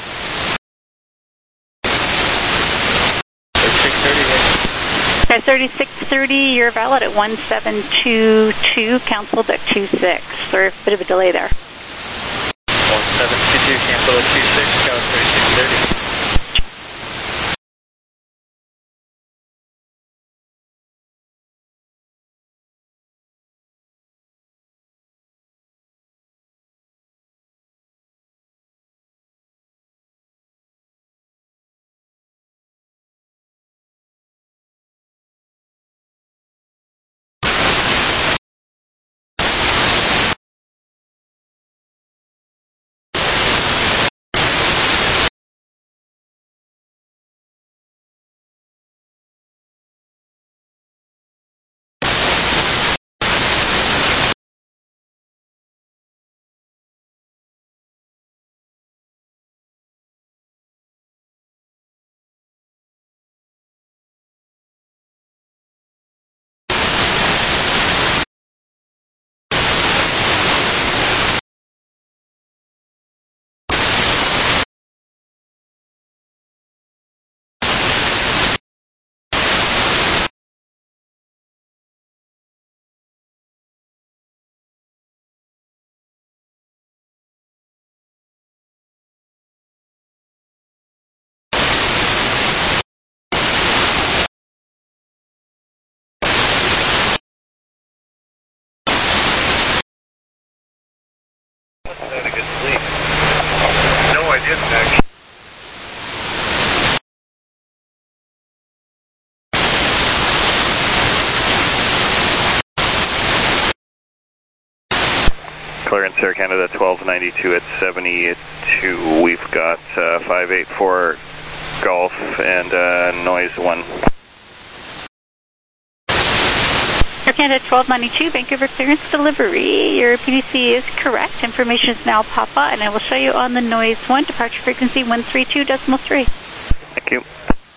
Sky thirty-six thirty, you're valid at one seven two two, canceled at two six. Sorry, a bit of a delay there. one seven two two, canceled at two six, Sky thirty-six thirty. Clearance Air Canada twelve ninety-two at seventy-two. We've got uh, five eight four Golf and uh, noise one. Air Canada twelve ninety-two, Vancouver clearance delivery. Your P D C is correct. Information is now Papa, and I will show you on the noise one, departure frequency one three two decimal three. Thank you.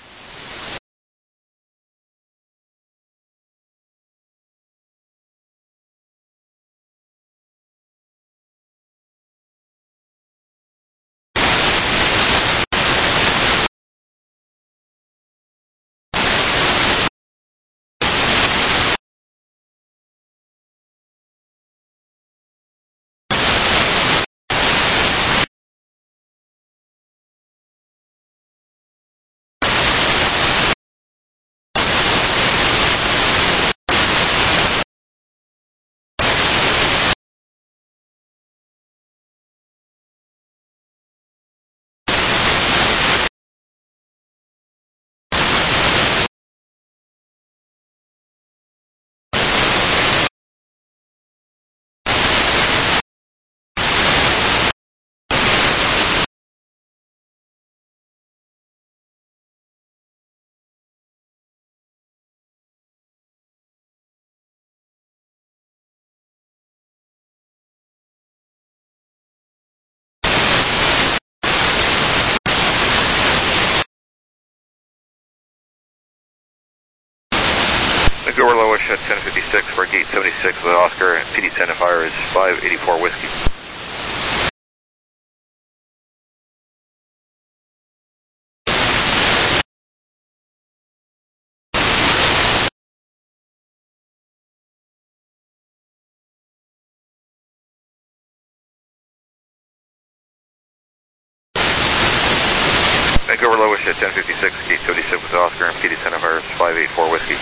Vancouver Lowish at ten fifty-six for gate seventy-six with Oscar, and P D identifier is five eighty-four Whiskey. Vancouver Lowish at ten fifty-six, gate seventy-six with Oscar, and P D identifier is five eighty-four Whiskey.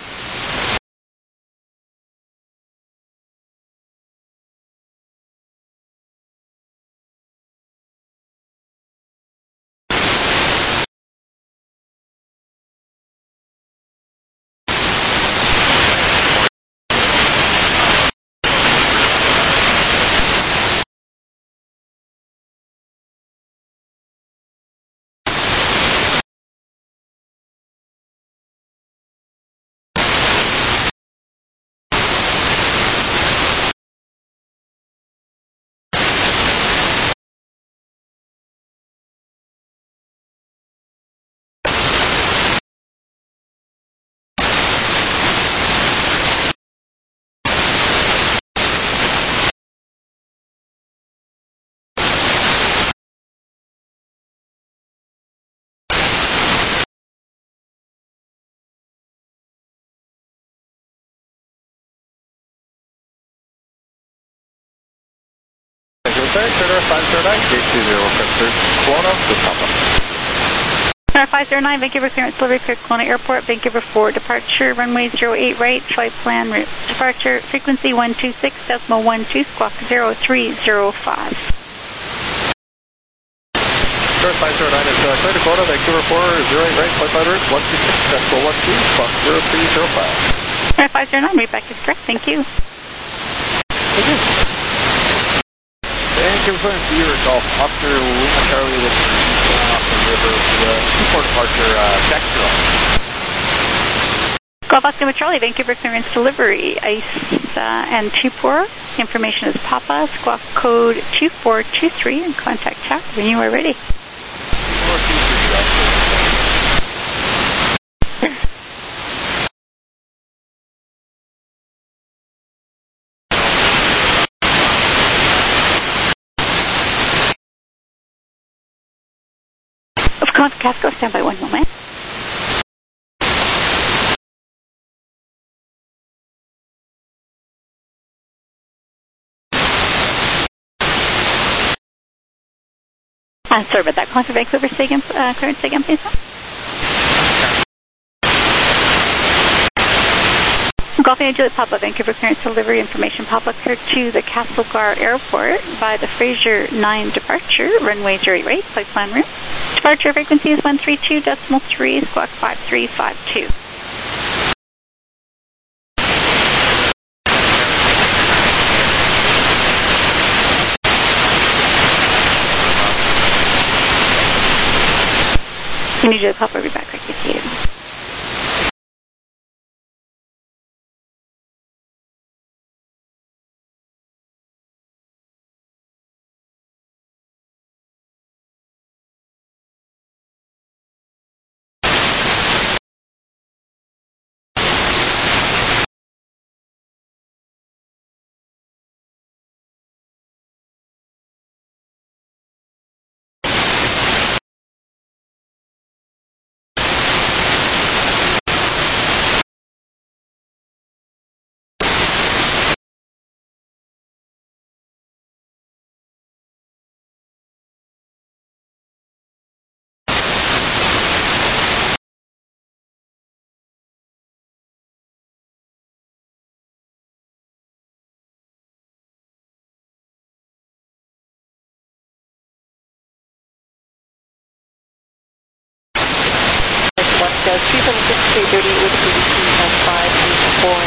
five zero nine, Vancouver clearance delivery, clear Kelowna Airport, Vancouver four, departure, runway zero eight right, flight plan route. Departure frequency one two six decimal one two, squawk zero three zero five. five zero nine is uh, clear to Kelowna, Vancouver four, zero eight right, flight plan route one two six decimal one two, squawk zero three zero five. five zero nine, read back is correct, thank you. Thank you. Vancouver clearance Beaver Golf, Oscar Lima Charlie with off the river to the Seaport departure, uh, Dexter. Golf Oscar Charlie, Vancouver clearance delivery, ice uh, and Tupor. Information is Papa, squawk code two four two three, and contact chat when you are ready. Casco, stand by one moment. Uh, sorry about that. Contact Vancouver, say again, uh, clearance, say again, please. Golf India Juliet Papa, Vancouver clearance delivery information. Papa cleared to the Castlegar Airport by the Fraser nine departure, runway zero eight right, flight plan route. Departure frequency is one three two decimal three, squawk five three five two. Julie Papa, we'll be back right with you. three seven six K thirty with P D C and five eight four.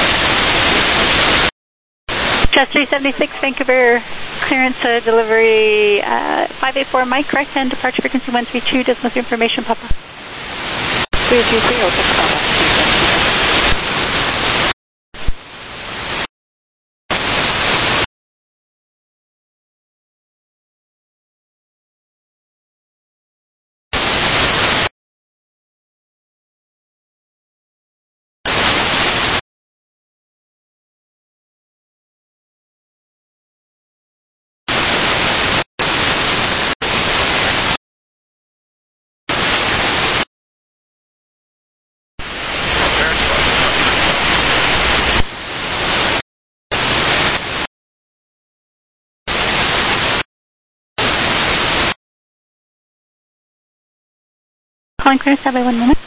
Chest three seventy-six, Vancouver, clearance uh, delivery uh, five eight four, Mike, correct, and departure frequency one three two, decimal information, Papa. three two three, open Papa. Calling clearance, stand by one minute.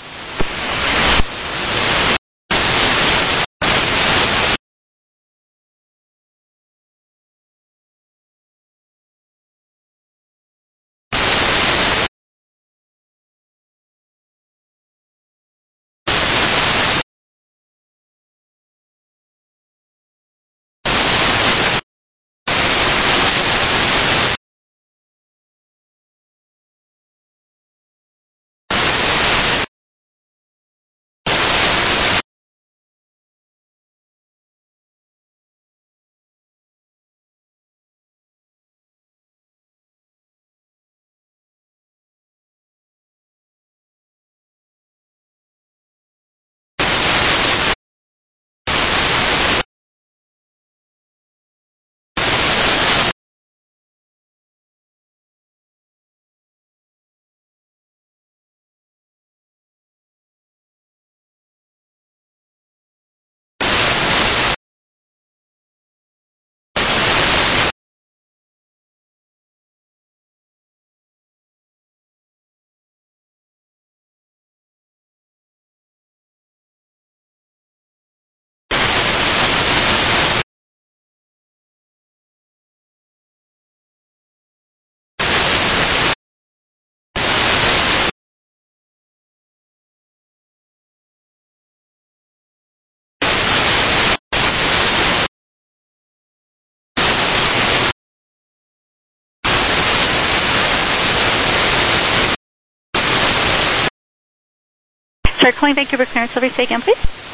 Sir, calling Vancouver clearance, delivery, say again, please.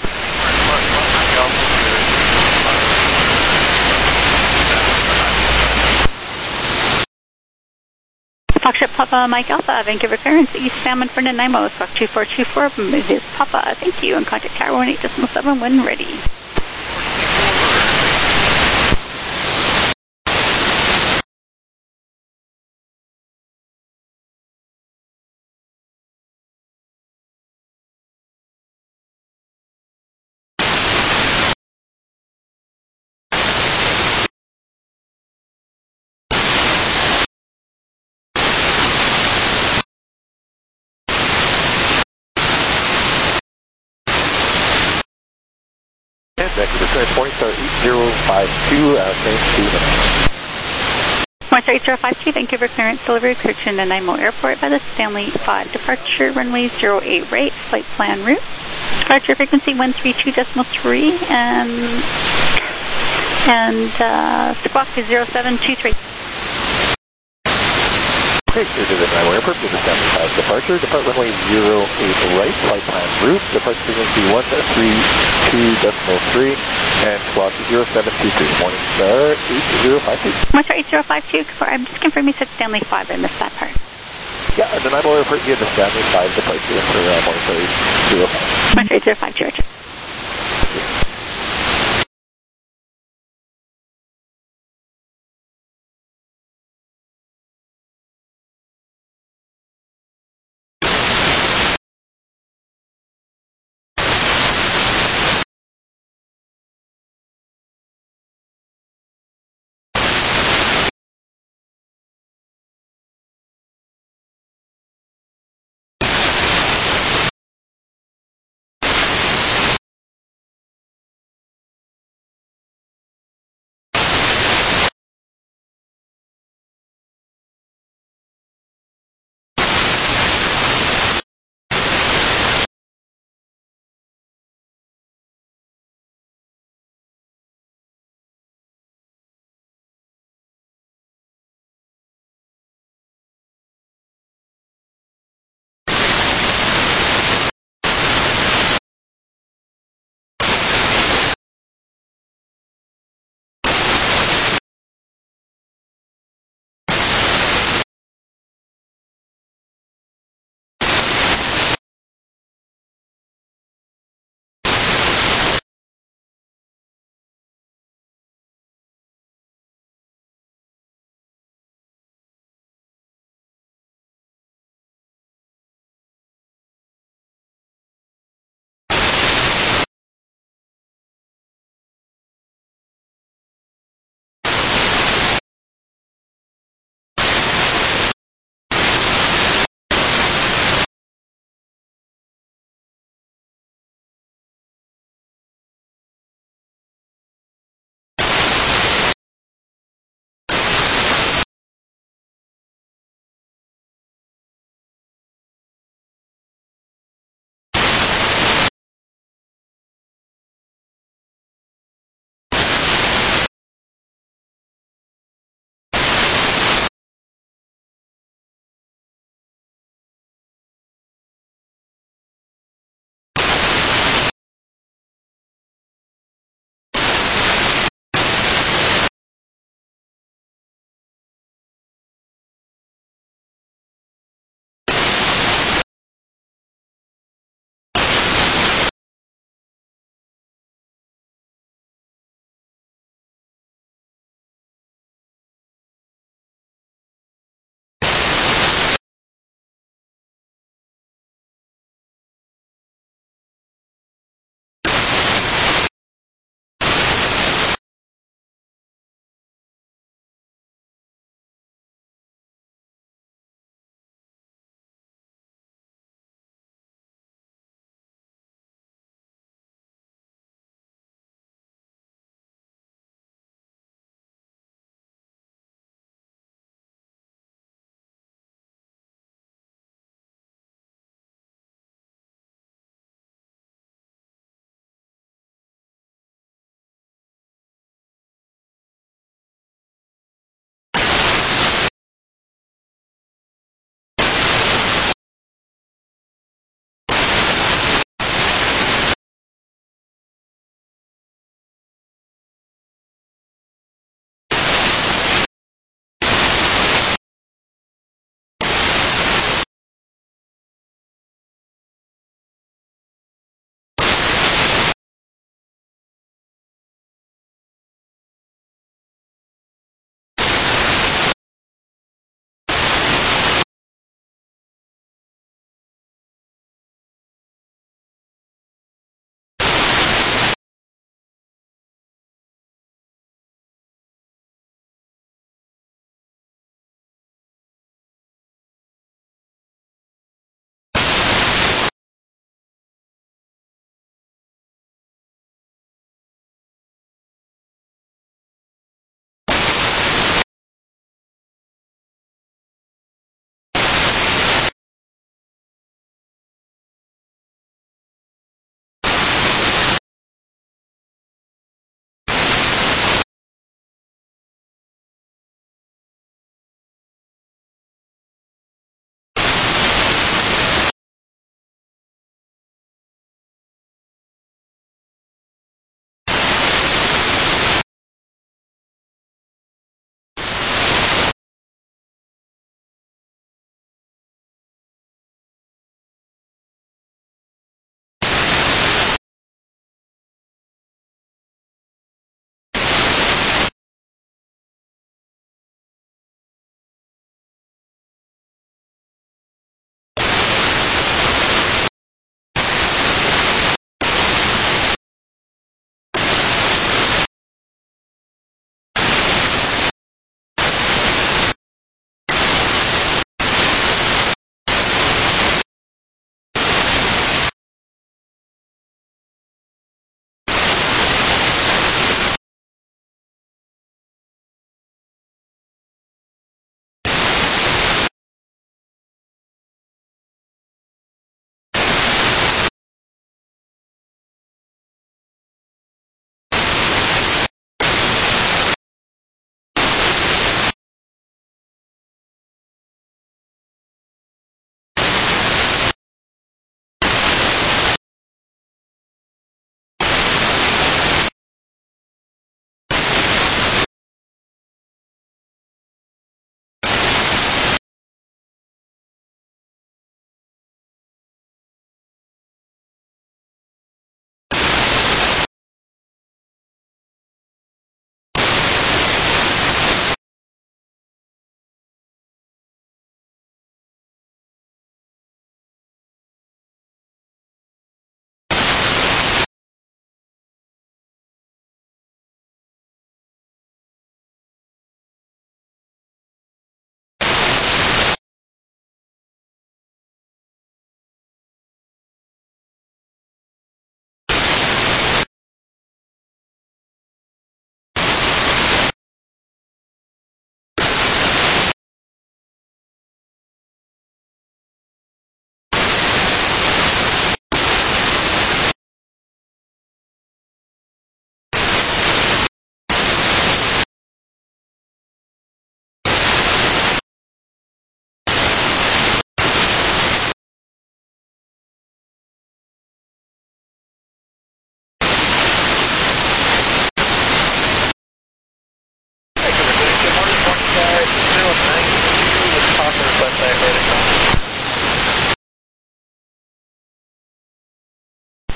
Foxtrot Papa Mike Alpha, Vancouver clearance, East Salmon Fernand Nemo, Squawk two four two four, this is Papa, thank you, and contact Tower one eight decimal seven when ready. Vancouver clearance, Morningstar eight zero five two, uh, same two minutes. Morningstar eight zero five two, Vancouver clearance, delivery, cleared to Nanaimo Airport by the Stanley five, departure runway zero eight right, flight plan route. Departure frequency one three two decimal three, and, and uh, squawk is zero seven two three. Okay, clear to the Nanaimo Airport with the Stanley five departure. Depart runway zero eight right, flight plan route. Departure frequency one three two decimal three and squawk zero seven two two. Morning Star eight zero five two. Motor eight zero five two, I'm just confirming you said Stanley five, I missed that part. Yeah, the Nanaimo Airport via the Stanley five departure for uh, Morning Star eight zero five. Motor eight zero five, George.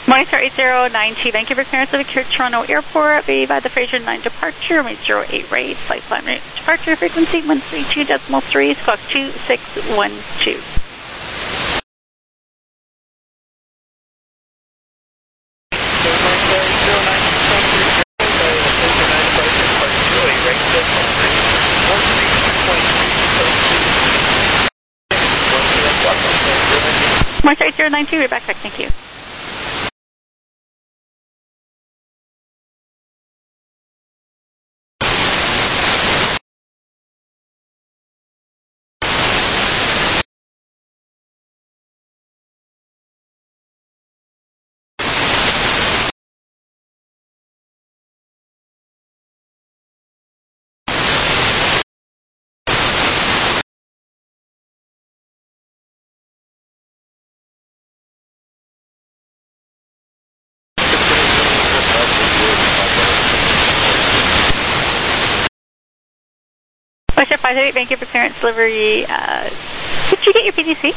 Morning Star eight zero nine two, Vancouver clearance of Victoria Toronto Airport, B by the Fraser nine departure, runway zero eight right, flight plan route departure frequency one three two decimal three, squawk two six one two. Morning Star eight zero nine two, we're back, thank you. Westjet five thirty-eight, Vancouver clearance delivery. Uh, did you get your P D C?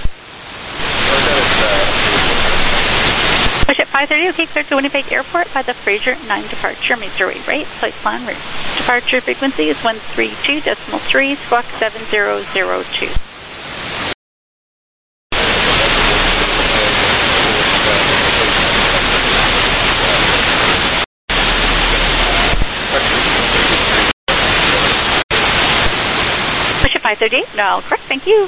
Westjet five thirty, okay, cleared to Winnipeg Airport by the Fraser nine departure, runway zero eight right, flight plan route. Departure frequency is one three two decimal three, squawk seven zero zero two. five thirty-eight, no, correct, thank you.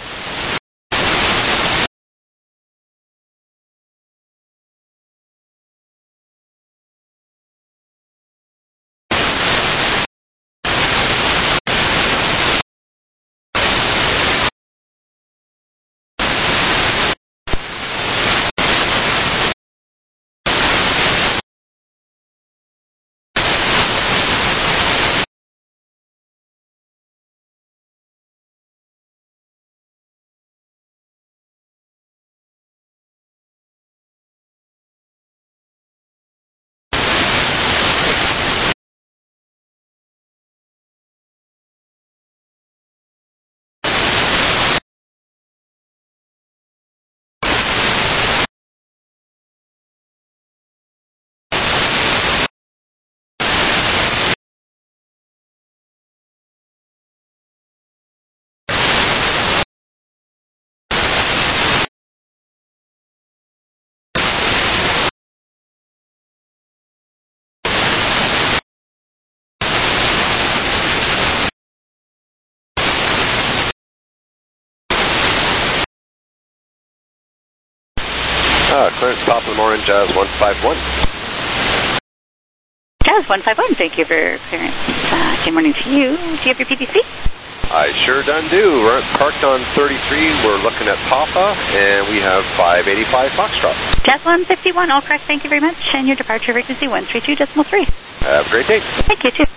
Uh, clearance top of the morning, Jazz one five one. Jazz one five one, thank you for clearance. Uh, good morning to you. Do you have your P D C? I sure done do. We're parked on thirty-three. We're looking at Papa, and we have five eighty-five Foxtrot. Jazz one fifty-one, all correct, thank you very much. And your departure frequency one three two decimal three. Have a great day. Thank you, too.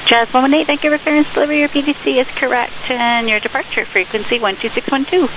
Jazz one one eight, Vancouver clearance delivery, your P D C is correct, and your departure frequency one two six one two.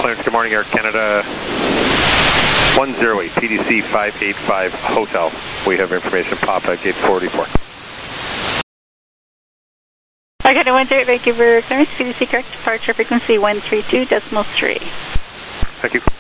Clarence, good morning, Air Canada one zero eight, P D C five eight five Hotel. We have information, Papa, gate forty-four. Okay, one zero eight, Vancouver clearance, P D C correct, departure frequency one three two decimal three. Thank you.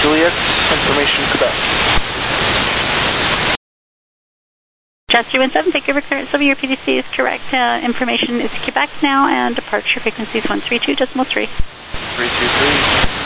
Juliet, information Quebec. Jazz three one seven, thank you for clearance. Some of your P D C is correct. Uh, information is Quebec now, and departure frequency is one three two decimal three. three two three.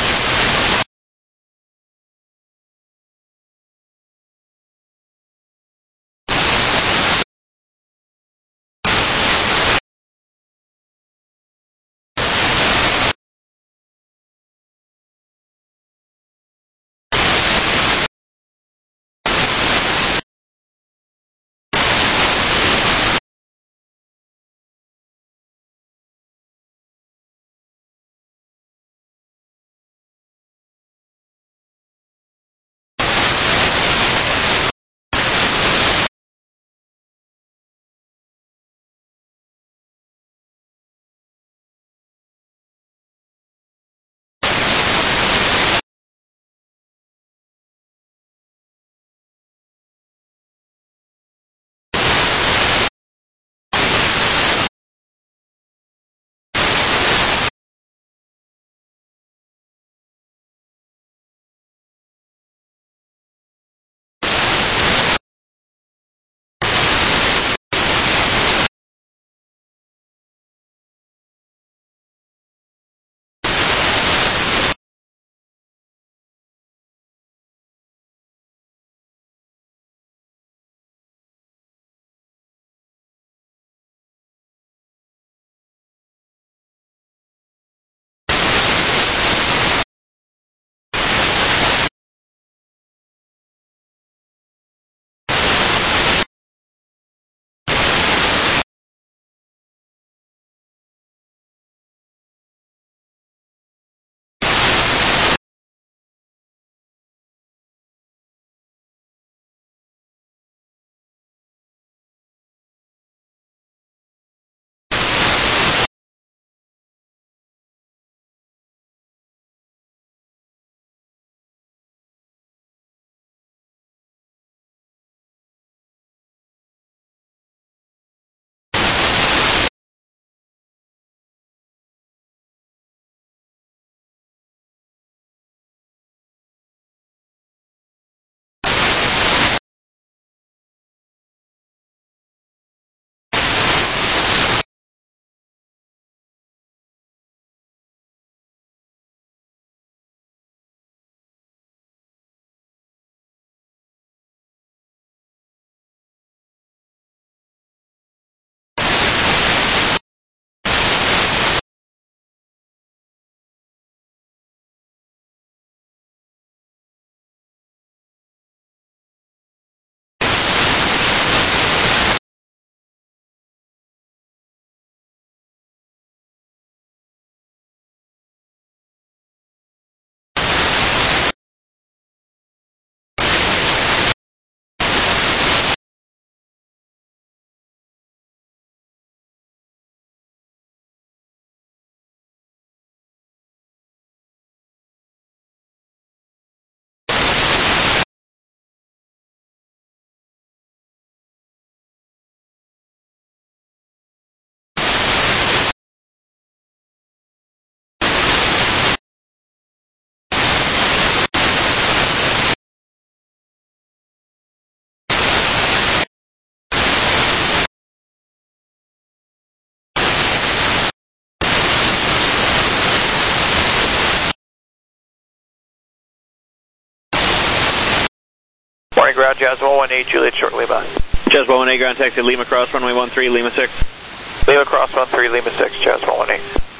Morning ground, Jazz one one eight, Juliet, short Lima. Jazz one one eight, ground taxi, Lima Cross, runway one three, Lima six. Lima Cross, one three, Lima six, Jazz one one eight.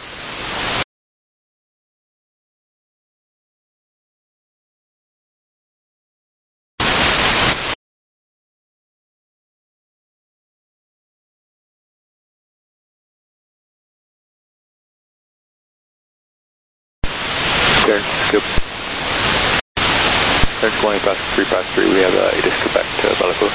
Clear, scoop. Clear twenty past three past three, we have uh, Aegis Quebec to Balico.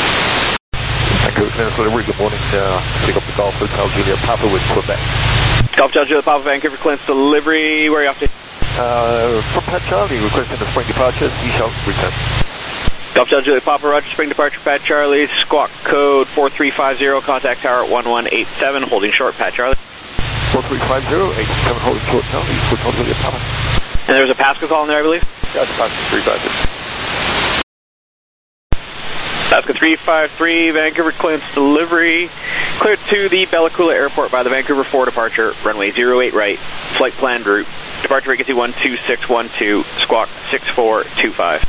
Good morning. Uh, pick up the Golf Hotel Juliet Papa with Quebec. Golf Delta Papa Vancouver Clearance delivery, where are you off to? Uh, from Pat Charlie, requesting the spring departure, Seashell, return. Golf Delta Papa Roger, spring departure, Pat Charlie, squawk code four three five zero, contact tower one one eight seven, holding short, Pat Charlie. four three five zero, eight seven, holding short, Charlie, with Delta Papa. And there was a Pasco call in there, I believe? That's Pasco three five zero. Pasco three five three, Vancouver clearance delivery, cleared to the Bella Coola Airport by the Vancouver four departure, runway zero eight right, flight planned route, departure frequency one two six one two, squawk six four two five.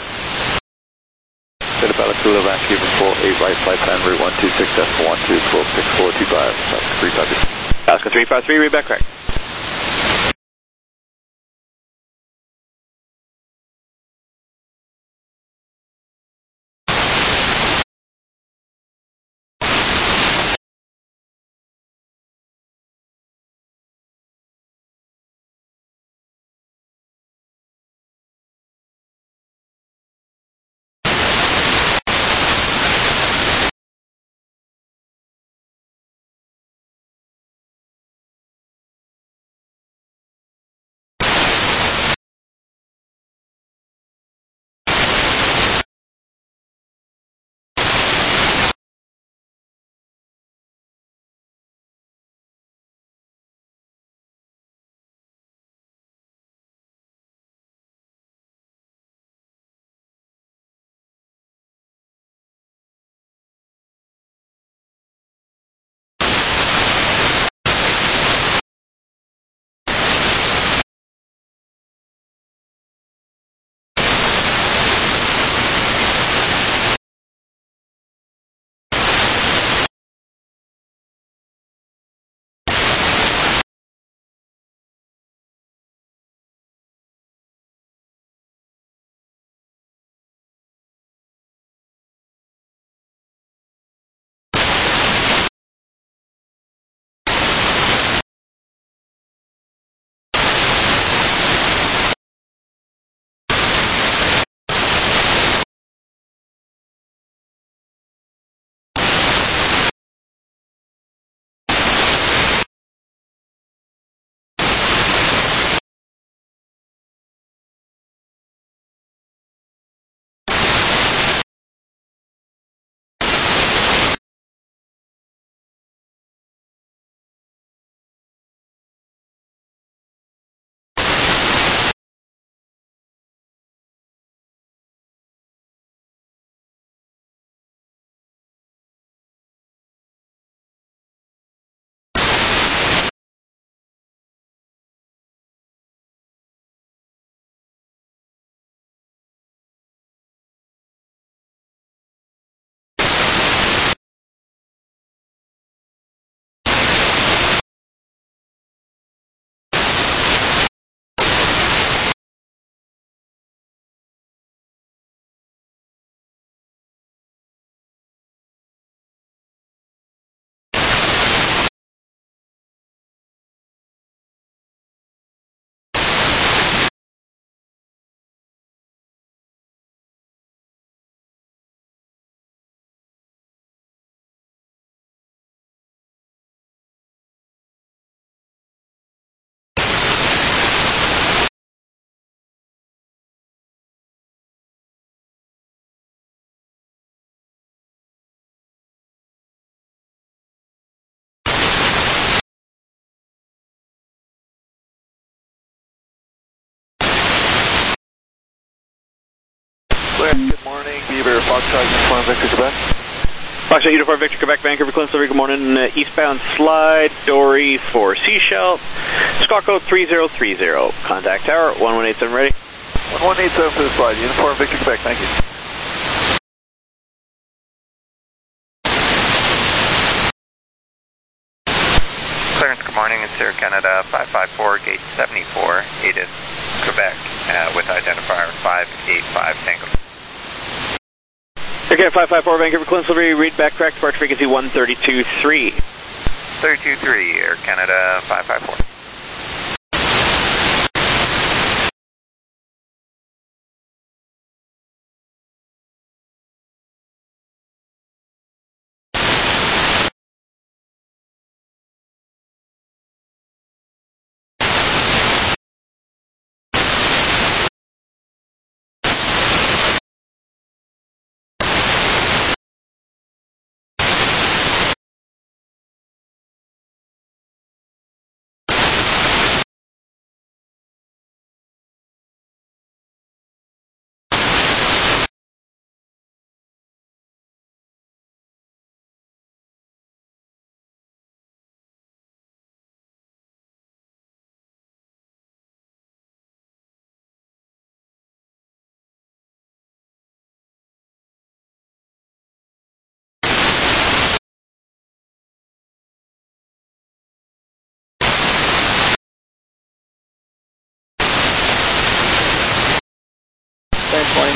To the Bella Coola, Vancouver four eight right, flight plan route one two six one two, twelve six four two five, three five zero. Pasco three five three, read back correct. Good morning, Beaver, Foxtrot, Uniform Victor, Quebec. Foxtrot, Uniform Victor, Quebec, Vancouver, Clearance delivery, good morning. Uh, eastbound slide, Dory for Seashell, squawk code three zero three zero. Contact tower, one one eight seven, ready? one one eight seven for the slide, Uniform Victor, Quebec, thank you. Clearance, good morning, it's Air Canada five five four, gate seventy-four, Edith, Quebec, uh, with identifier five eight five Tango. Okay, five five four, Vancouver, Clearance delivery, read back correct, departure frequency one thirty-two three. thirty-two three, Air Canada five five four.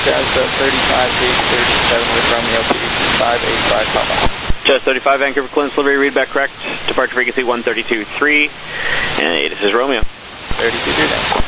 Jazz thirty-five, gate thirty-seven with Romeo P D C five eight five Papa. Jazz thirty-five, Vancouver Clearance Delivery, readback correct. Departure frequency one thirty-two point three. And this is Romeo. thirty-two three now.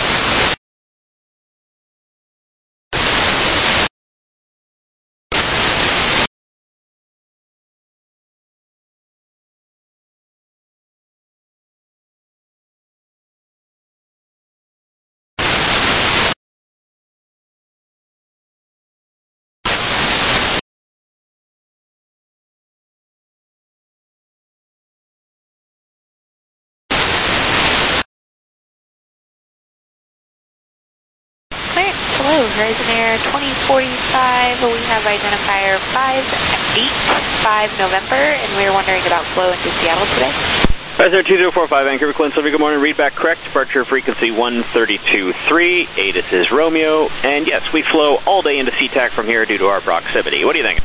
Hello, Horizon Air twenty forty-five. We have identifier five eight five November, and we're wondering about flow into Seattle today. Horizon Air two zero four five, Vancouver Clearance Delivery, good morning. Readback correct. Departure frequency one thirty-two point three. ATIS is Romeo. And yes, we flow all day into SeaTac from here due to our proximity. What do you think?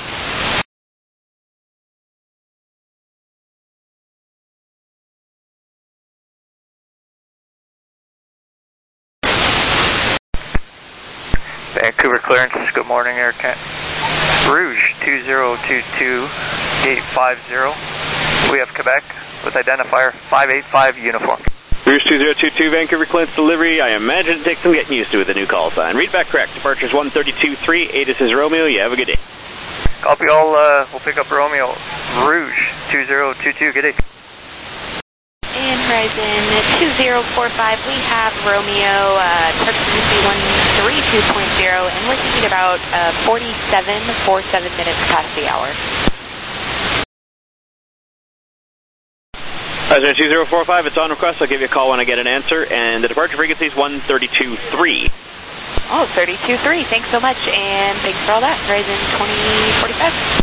Vancouver Clearance, good morning, Air Can Rouge two zero two two, gate five zero. We have Quebec with identifier five eight five uniform. Rouge two zero two two, Vancouver Clearance Delivery. I imagine it takes some getting used to with the new call sign. Readback correct. Departure is one thirty-two point three. ATIS is Romeo. You have a good day. Copy all. Uh, we'll pick up Romeo. Rouge two zero two two. Good day. And Horizon two zero four five, we have Romeo, uh, Turk frequency one thirty-two point zero, and we're thinking about uh, forty-seven forty-seven minutes past the hour. Horizon two zero four five, it's on request. I'll give you a call when I get an answer, and the departure frequency is one thirty-two point three. Oh, thirty-two point three, thanks so much, and thanks for all that. Horizon twenty forty-five.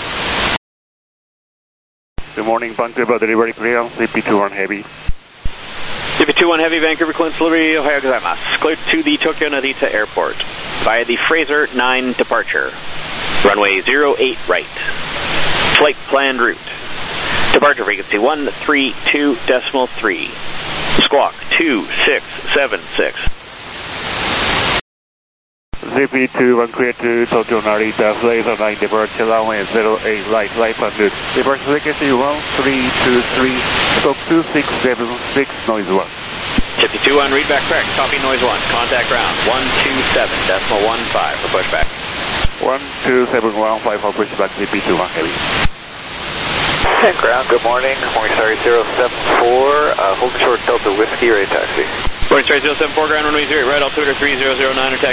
Good morning, Vancouver Delivery Clear, C P two one Heavy. C P two one Heavy, Vancouver Clearance Delivery, Ohio gozaimasu. Cleared to the Tokyo Narita Airport via the Fraser nine departure. Runway zero eight right. Flight planned route. Departure frequency one thirty-two point three. Squawk two six seven six. C P two one clear to Tokyo Narita, Fraser nine departure, runway zero eight right, right hundred. Departure frequency one three two three, stroke two six seven six, noise one. fifty-two on readback correct, copy noise one, contact ground one two seven decimal one five for pushback. one two seven one five for pushback, C P two one Heavy. Ground, good morning. Morning Star zero seven four, uh, hold short Delta Whiskey, ready taxi. Morning Star zero seven four, ground runway zero right, altimeter three zero zero nine, or taxi.